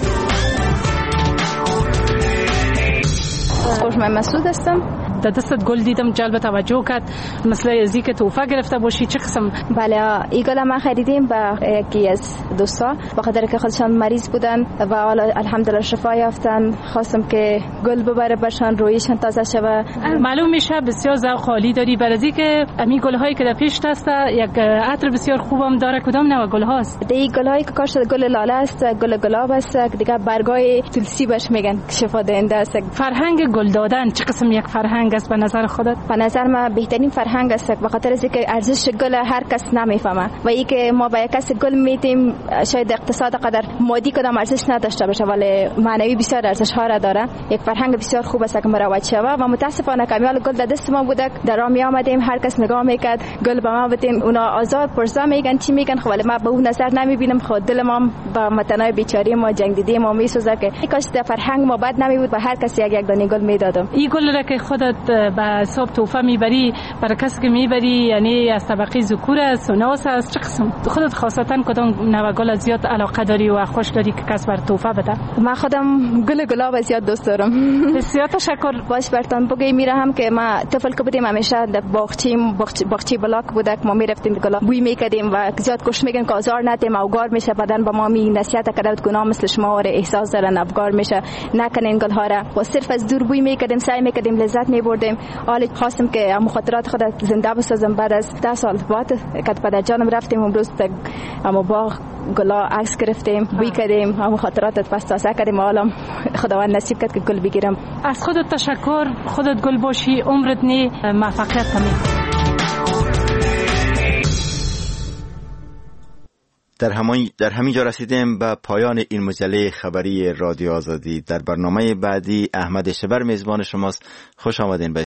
S23: خوشم مسعود هستم.
S13: در دستت گل دیدم جلب توجه کرد، مثل ازی که توفه گرفته باشی. چه قسم؟
S23: بله، این گل ما خریدیم با یکی از دوستا، به خاطر که خودشان مریض بودن و حالا الحمدلله شفا یافتن. خواستم که گل ببره برشان رویشان تازه شوه.
S13: معلوم میشه بسیار ذوق عالی داری. برای که امی گل هایی که در پیش دست یک عطر بسیار خوبم داره. کدام نوع گل هاست؟
S23: دی گل هایی که کاشت گل لاله است، گل گلاب است، دیگه برگای تلسی بهش میگن شفا دهنده است.
S13: فرهنگ گل دادن چه قسم یک فرهنگ فرهنگ است به نظر خودت؟
S23: به نظر من بهترین فرهنگ است، به خاطر از اینکه ارزش گل هر کس نمیفهمه و اینکه ما به یک کس گل میدیم، شاید اقتصاد قدر مادی کدام ارزش نداشته باشه ولی معنوی بسیار ارزش ها را داره. یک فرهنگ بسیار خوب است که مروج شود و متاسفانه کمیال گل در دست ما بوده، در راه می آمدیم هر کس نگاه میکرد گل به ما بدین، اونا آزاد پرزا میگن چی میگن، خب ولی ما به اون نظر نمیبینم. خود دل ما با وطنای بیچاره ما جنگ دیدیم ما میسوزه که کاش در فرهنگ ما بد نمی بود و هر کسی یک یک دانه گل میدادم.
S13: این گل را که خودت به حساب تحفه میبری برای کسی که میبری، یعنی از طبقه ذکور است، سناس است، چه قسم؟ خودت خاصتا کدام نوع گل زیاد علاقه داری و خوش داری که کس بر تحفه بده؟
S23: من خودم گل گلاب زیاد دوست دارم.
S13: بسیار تشکر.
S23: باش برتون بگی میرم که ما طفل که بودیم همیشه در باغچه باغچه بلاک بوده که ما میرفتیم گلا بوی میکردیم و زیاد کوشش میکنیم که آزار ندیم، اوگار میشه بدن با ما می نصیحت کرده گناه مثل شما و احساس دارن افگار میشه نکنین گل ها را و صرف از دور بوی میکردیم، سعی میکردیم لذت میبردیم. حالا خواستم که مخاطرات خود زنده بسازم. بعد از ده سال بعد که پدر جانم رفتیم امروز تا اما باغ گلا عکس گرفتیم، بوی کردیم، هم خاطرات پس تازه کردیم. حالا خداوند نصیب کرد که گل بگیرم.
S13: از خودت تشکر. خودت گل باشی، عمرت نی، موفقیت تمام.
S19: در همین در همین جا رسیدیم به پایان این مجله خبری رادیو آزادی. در برنامه بعدی احمد شبر میزبان شماست. خوش آمدین به